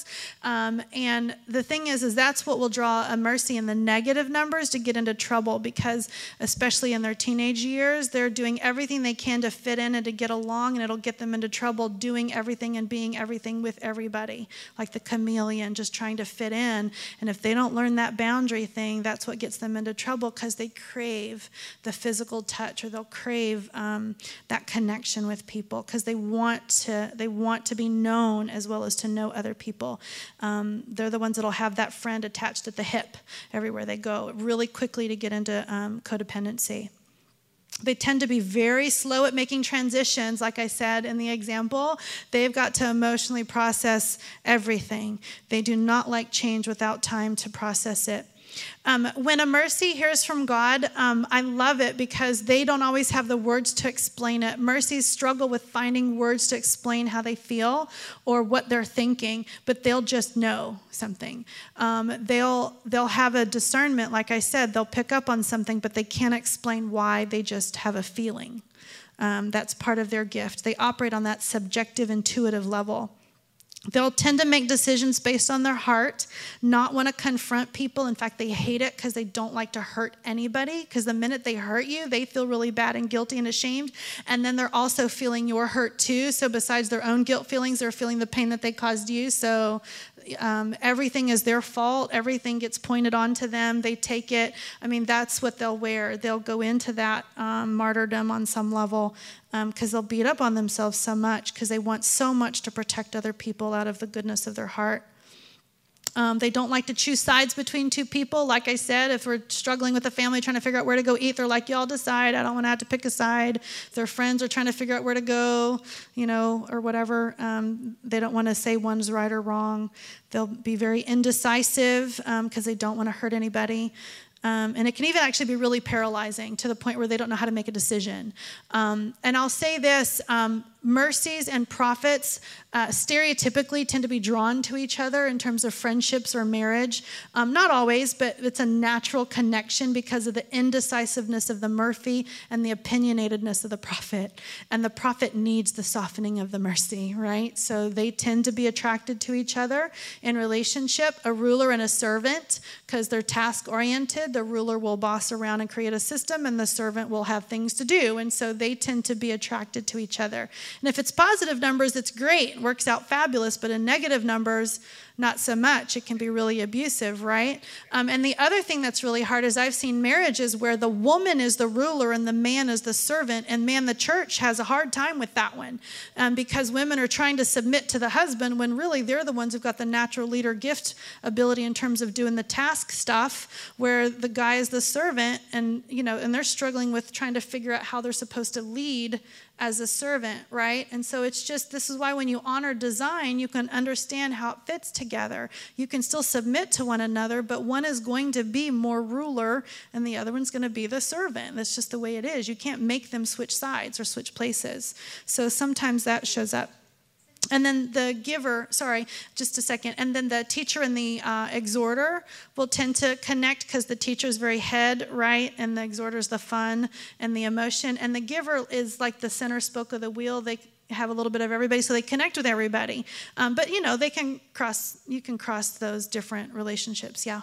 And the thing is that's what will draw a mercy in the negative numbers to get into trouble, because especially in their teenage years, they're doing everything they can to fit in and to get along, and it'll get them into trouble doing everything and being everything with everybody, like the chameleon, just trying to fit in. And if they don't learn that boundary thing, that's what gets them into trouble, because they crave the physical touch, or they'll crave that connection with people, because they want to be known as well as to know other people. They're the ones that'll have that friend attached at the hip everywhere they go, really quickly to get into codependency. They tend to be very slow at making transitions. Like I said in the example, they've got to emotionally process everything. They do not like change without time to process it. When a mercy hears from God, I love it because they don't always have the words to explain it. Mercies struggle with finding words to explain how they feel or what they're thinking, but they'll just know something. They'll have a discernment, like I said. They'll pick up on something, but they can't explain why. They just have a feeling. That's part of their gift. They operate on that subjective, intuitive level. They'll tend to make decisions based on their heart, not want to confront people. In fact, they hate it because they don't like to hurt anybody, because the minute they hurt you, they feel really bad and guilty and ashamed. And then they're also feeling your hurt too. So besides their own guilt feelings, they're feeling the pain that they caused you. So everything is their fault. Everything gets pointed onto them. They take it. I mean, that's what they'll wear. They'll go into that martyrdom on some level, because they'll beat up on themselves so much, because they want so much to protect other people out of the goodness of their heart. They don't like to choose sides between two people. Like I said, if we're struggling with a family trying to figure out where to go eat, they're like, y'all decide. I don't want to have to pick a side. If their friends are trying to figure out where to go, or whatever, they don't want to say one's right or wrong. They'll be very indecisive because they don't want to hurt anybody. And it can even actually be really paralyzing to the point where they don't know how to make a decision. And I'll say this, mercies and prophets stereotypically tend to be drawn to each other in terms of friendships or marriage. Not always, but it's a natural connection because of the indecisiveness of the Murphy and the opinionatedness of the prophet. And the prophet needs the softening of the mercy, right? So they tend to be attracted to each other in relationship, a ruler and a servant, because they're task-oriented. The ruler will boss around and create a system, and the servant will have things to do. And so they tend to be attracted to each other. And if it's positive numbers, it's great, works out fabulous. But in negative numbers, not so much. It can be really abusive, right? And the other thing that's really hard is I've seen marriages where the woman is the ruler and the man is the servant. And man, the church has a hard time with that one because women are trying to submit to the husband when really they're the ones who've got the natural leader gift ability in terms of doing the task stuff, where the guy is the servant, and and they're struggling with trying to figure out how they're supposed to lead as a servant, right? And so it's just, this is why when you honor design, you can understand how it fits together. You can still submit to one another, but one is going to be more ruler and the other one's going to be the servant. That's just the way it is. You can't make them switch sides or switch places. So sometimes that shows up. And then the giver, just a second. And then the teacher and the exhorter will tend to connect because the teacher is very head, right? And the exhorter is the fun and the emotion. And the giver is like the center spoke of the wheel. They have a little bit of everybody, so they connect with everybody. But, they can you can cross those different relationships, yeah.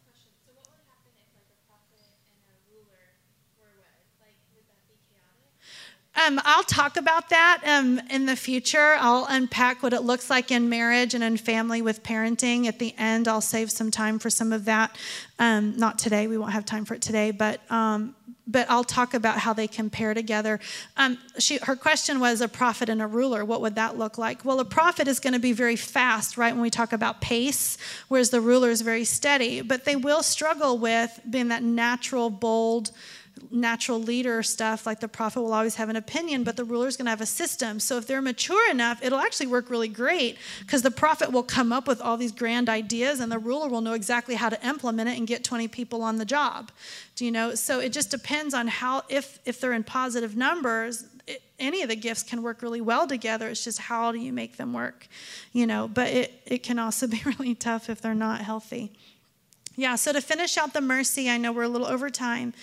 I'll talk about that in the future. I'll unpack what it looks like in marriage and in family with parenting. At the end, I'll save some time for some of that. Not today. We won't have time for it today, but I'll talk about how they compare together. Her question was a prophet and a ruler. What would that look like? Well, a prophet is going to be very fast, right, when we talk about pace, whereas the ruler is very steady. But they will struggle with being that natural, bold, natural leader stuff. Like the prophet will always have an opinion, but the ruler is going to have a system. So if they're mature enough, it'll actually work really great because the prophet will come up with all these grand ideas and the ruler will know exactly how to implement it and get 20 people on the job. So it just depends on how, if they're in positive numbers, any of the gifts can work really well together. It's just how do you make them work, but it can also be really tough if they're not healthy. Yeah, so to finish out the mercy, I know we're a little over time.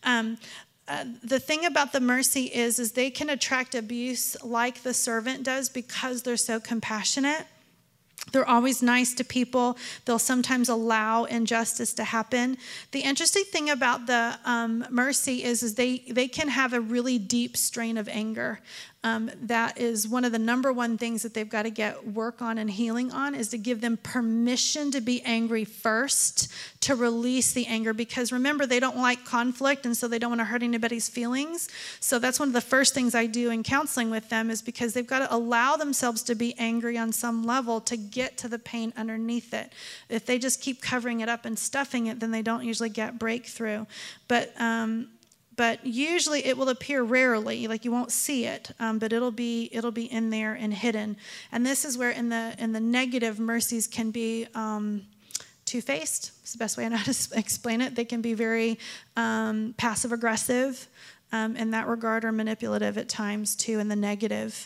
The thing about the mercy is they can attract abuse like the servant does because they're so compassionate. They're always nice to people. They'll sometimes allow injustice to happen. The interesting thing about the mercy is they can have a really deep strain of anger. That is one of the number one things that they've got to get work on and healing on, is to give them permission to be angry first, to release the anger. Because remember, they don't like conflict, and so they don't want to hurt anybody's feelings. So that's one of the first things I do in counseling with them, is because they've got to allow themselves to be angry on some level to get to the pain underneath it. If they just keep covering it up and stuffing it, then they don't usually get breakthrough. But usually it will appear rarely, like you won't see it, but it'll be in there and hidden. And this is where in the negative, mercies can be two-faced. It's the best way I know how to explain it. They can be very passive-aggressive in that regard, or manipulative at times too in the negative.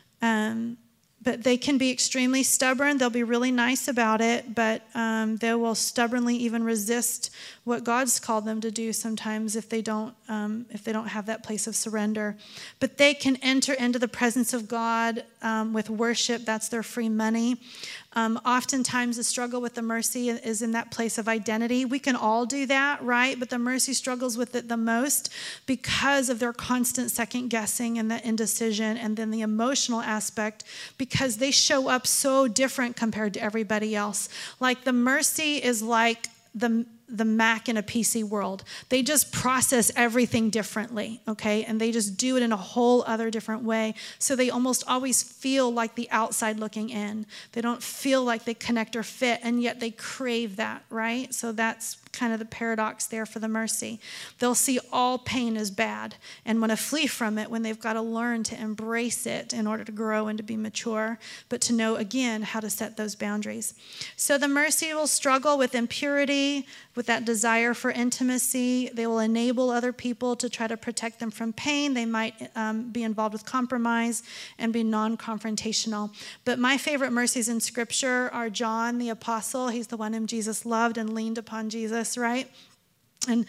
But they can be extremely stubborn. They'll be really nice about it, but they will stubbornly even resist what God's called them to do sometimes if they don't have that place of surrender. But they can enter into the presence of God with worship. That's their free money. Oftentimes the struggle with the mercy is in that place of identity. We can all do that, right? But the mercy struggles with it the most because of their constant second guessing and the indecision, and then the emotional aspect, because they show up so different compared to everybody else. Like the mercy is like the Mac in a PC world. They just process everything differently, okay? And they just do it in a whole other different way. So they almost always feel like the outside looking in. They don't feel like they connect or fit, and yet they crave that, right? So that's kind of the paradox there for the mercy. They'll see all pain as bad and want to flee from it when they've got to learn to embrace it in order to grow and to be mature, but to know, again, how to set those boundaries. So the mercy will struggle with impurity, with that desire for intimacy. They will enable other people to try to protect them from pain. They might be involved with compromise and be non-confrontational. But my favorite mercies in Scripture are John the Apostle. He's the one whom Jesus loved and leaned upon Jesus, right? And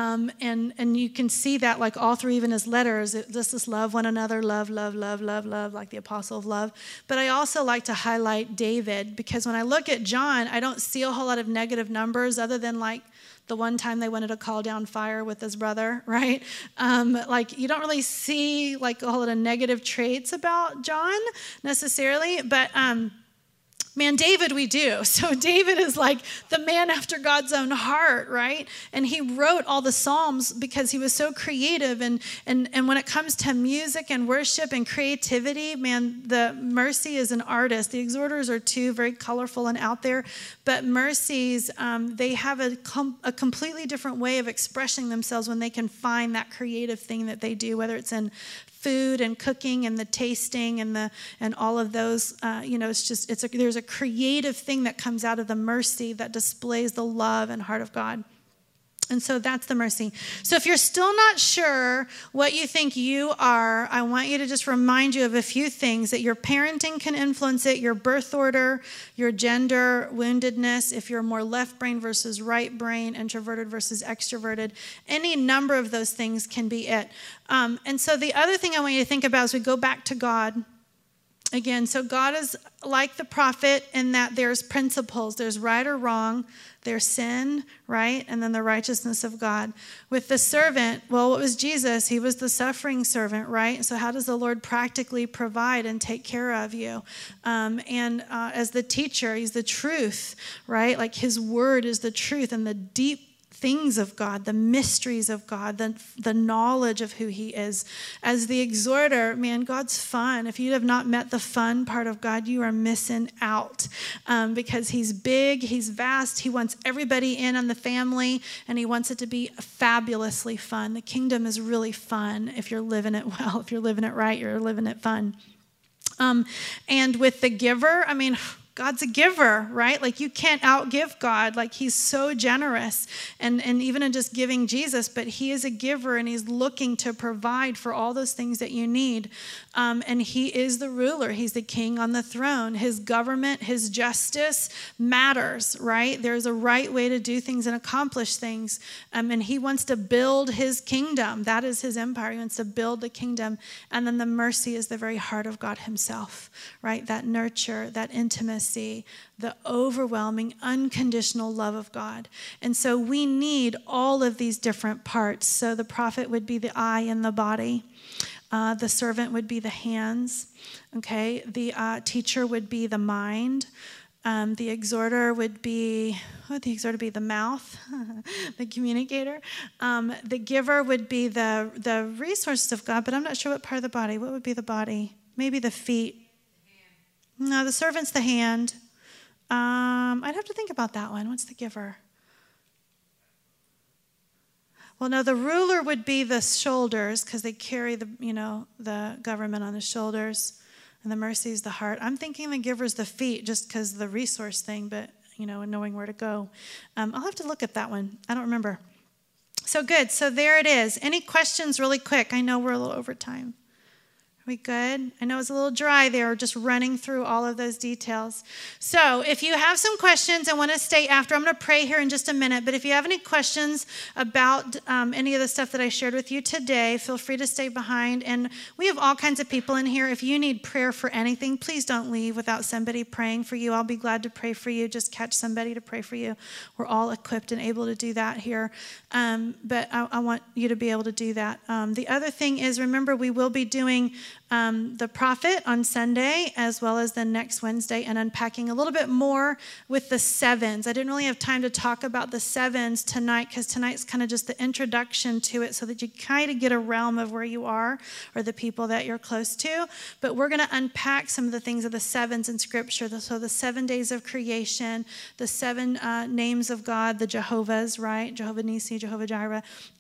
you can see that like all through even his letters, this love one another, love, like the apostle of love. But I also like to highlight David, because when I look at John, I don't see a whole lot of negative numbers other than like the one time they wanted to call down fire with his brother, right? Like you don't really see like a whole lot of negative traits about John necessarily, but man, David, we do. So David is like the man after God's own heart, right? And he wrote all the Psalms because he was so creative. And when it comes to music and worship and creativity, man, the Mercy is an artist. The Exhorters are too, very colorful and out there. But Mercies, they have a completely different way of expressing themselves when they can find that creative thing that they do, whether it's in food and cooking and the tasting and all of those, there's a creative thing that comes out of the mercy that displays the love and heart of God. And so that's the mercy. So if you're still not sure what you think you are, I want you to just remind you of a few things: that your parenting can influence it, your birth order, your gender, woundedness, if you're more left brain versus right brain, introverted versus extroverted, any number of those things can be it. And so the other thing I want you to think about as we go back to God, again, so God is like the prophet in that there's principles. There's right or wrong. There's sin, right? And then the righteousness of God. With the servant, well, what was Jesus? He was the suffering servant, right? So how does the Lord practically provide and take care of you? As the teacher, he's the truth, right? Like his word is the truth and the deep things of God, the mysteries of God, the knowledge of who he is. As the exhorter, man, God's fun. If you have not met the fun part of God, you are missing out, because he's big, he's vast, he wants everybody in on the family, and he wants it to be fabulously fun. The kingdom is really fun if you're living it well. If you're living it right, you're living it fun. And with the giver, I mean, God's a giver, right? Like you can't outgive God. Like he's so generous, and even in just giving Jesus, but he is a giver and he's looking to provide for all those things that you need. And he is the ruler. He's the king on the throne. His government, his justice matters, right? There's a right way to do things and accomplish things. And he wants to build his kingdom. That is his empire. He wants to build the kingdom. And then the mercy is the very heart of God himself, right? That nurture, that intimacy, the overwhelming, unconditional love of God. And so we need all of these different parts. So the prophet would be the eye and the body. The servant would be the hands. Okay. The teacher would be the mind. The exhorter would be, the mouth, the communicator. The giver would be the resources of God, but I'm not sure what part of the body. What would be the body? Maybe the feet. No, the servant's the hand. I'd have to think about that one. What's the giver? Well, no, the ruler would be the shoulders because they carry the government on his shoulders, and the mercy is the heart. I'm thinking the giver's the feet just because of the resource thing, but and knowing where to go. I'll have to look at that one. I don't remember. So good. So there it is. Any questions really quick? I know we're a little over time. Are we good? I know it's a little dry there, just running through all of those details. So if you have some questions and want to stay after, I'm going to pray here in just a minute. But if you have any questions about any of the stuff that I shared with you today, feel free to stay behind. And we have all kinds of people in here. If you need prayer for anything, please don't leave without somebody praying for you. I'll be glad to pray for you. Just catch somebody to pray for you. We're all equipped and able to do that here. But I want you to be able to do that. The other thing is, remember, we will be doing the prophet on Sunday, as well as the next Wednesday, and unpacking a little bit more with the sevens. I didn't really have time to talk about the sevens tonight because tonight's kind of just the introduction to it so that you kind of get a realm of where you are or the people that you're close to. But we're going to unpack some of the things of the sevens in Scripture. So the 7 days of creation, the 7 names of God, the Jehovahs, right? Jehovah Nissi, Jehovah Jireh,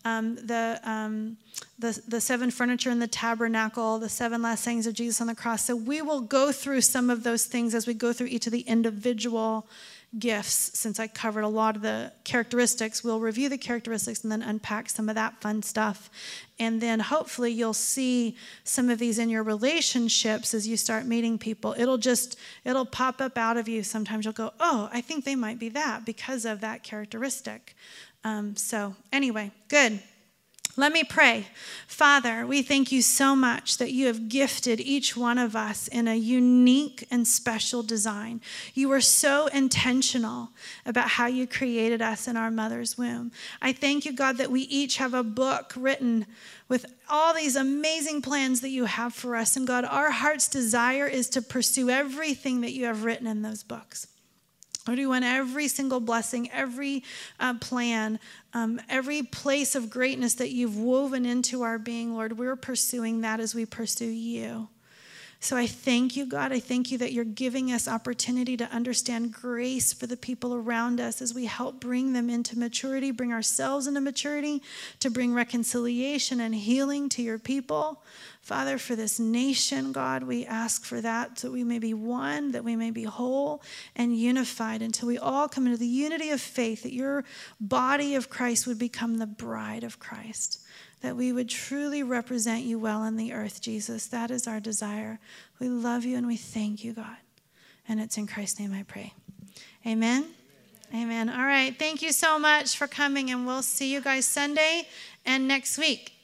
the 7 furniture in the tabernacle, the 7 last sayings of Jesus on the cross. So we will go through some of those things as we go through each of the individual gifts. Since I covered a lot of the characteristics, we'll review the characteristics and then unpack some of that fun stuff. And then hopefully you'll see some of these in your relationships as you start meeting people. It'll pop up out of you. Sometimes you'll go, oh, I think they might be that because of that characteristic. So anyway, good. Let me pray. Father, we thank you so much that you have gifted each one of us in a unique and special design. You were so intentional about how you created us in our mother's womb. I thank you, God, that we each have a book written with all these amazing plans that you have for us. And God, our heart's desire is to pursue everything that you have written in those books. Lord, we want every single blessing, every plan, every place of greatness that you've woven into our being, Lord, we're pursuing that as we pursue you. So I thank you, God. I thank you that you're giving us opportunity to understand grace for the people around us as we help bring them into maturity, bring ourselves into maturity, to bring reconciliation and healing to your people. Father, for this nation, God, we ask for that so we may be one, that we may be whole and unified until we all come into the unity of faith, that your body of Christ would become the bride of Christ, that we would truly represent you well in the earth, Jesus. That is our desire. We love you and we thank you, God. And it's in Christ's name I pray. Amen. Amen. All right. Thank you so much for coming, and we'll see you guys Sunday and next week.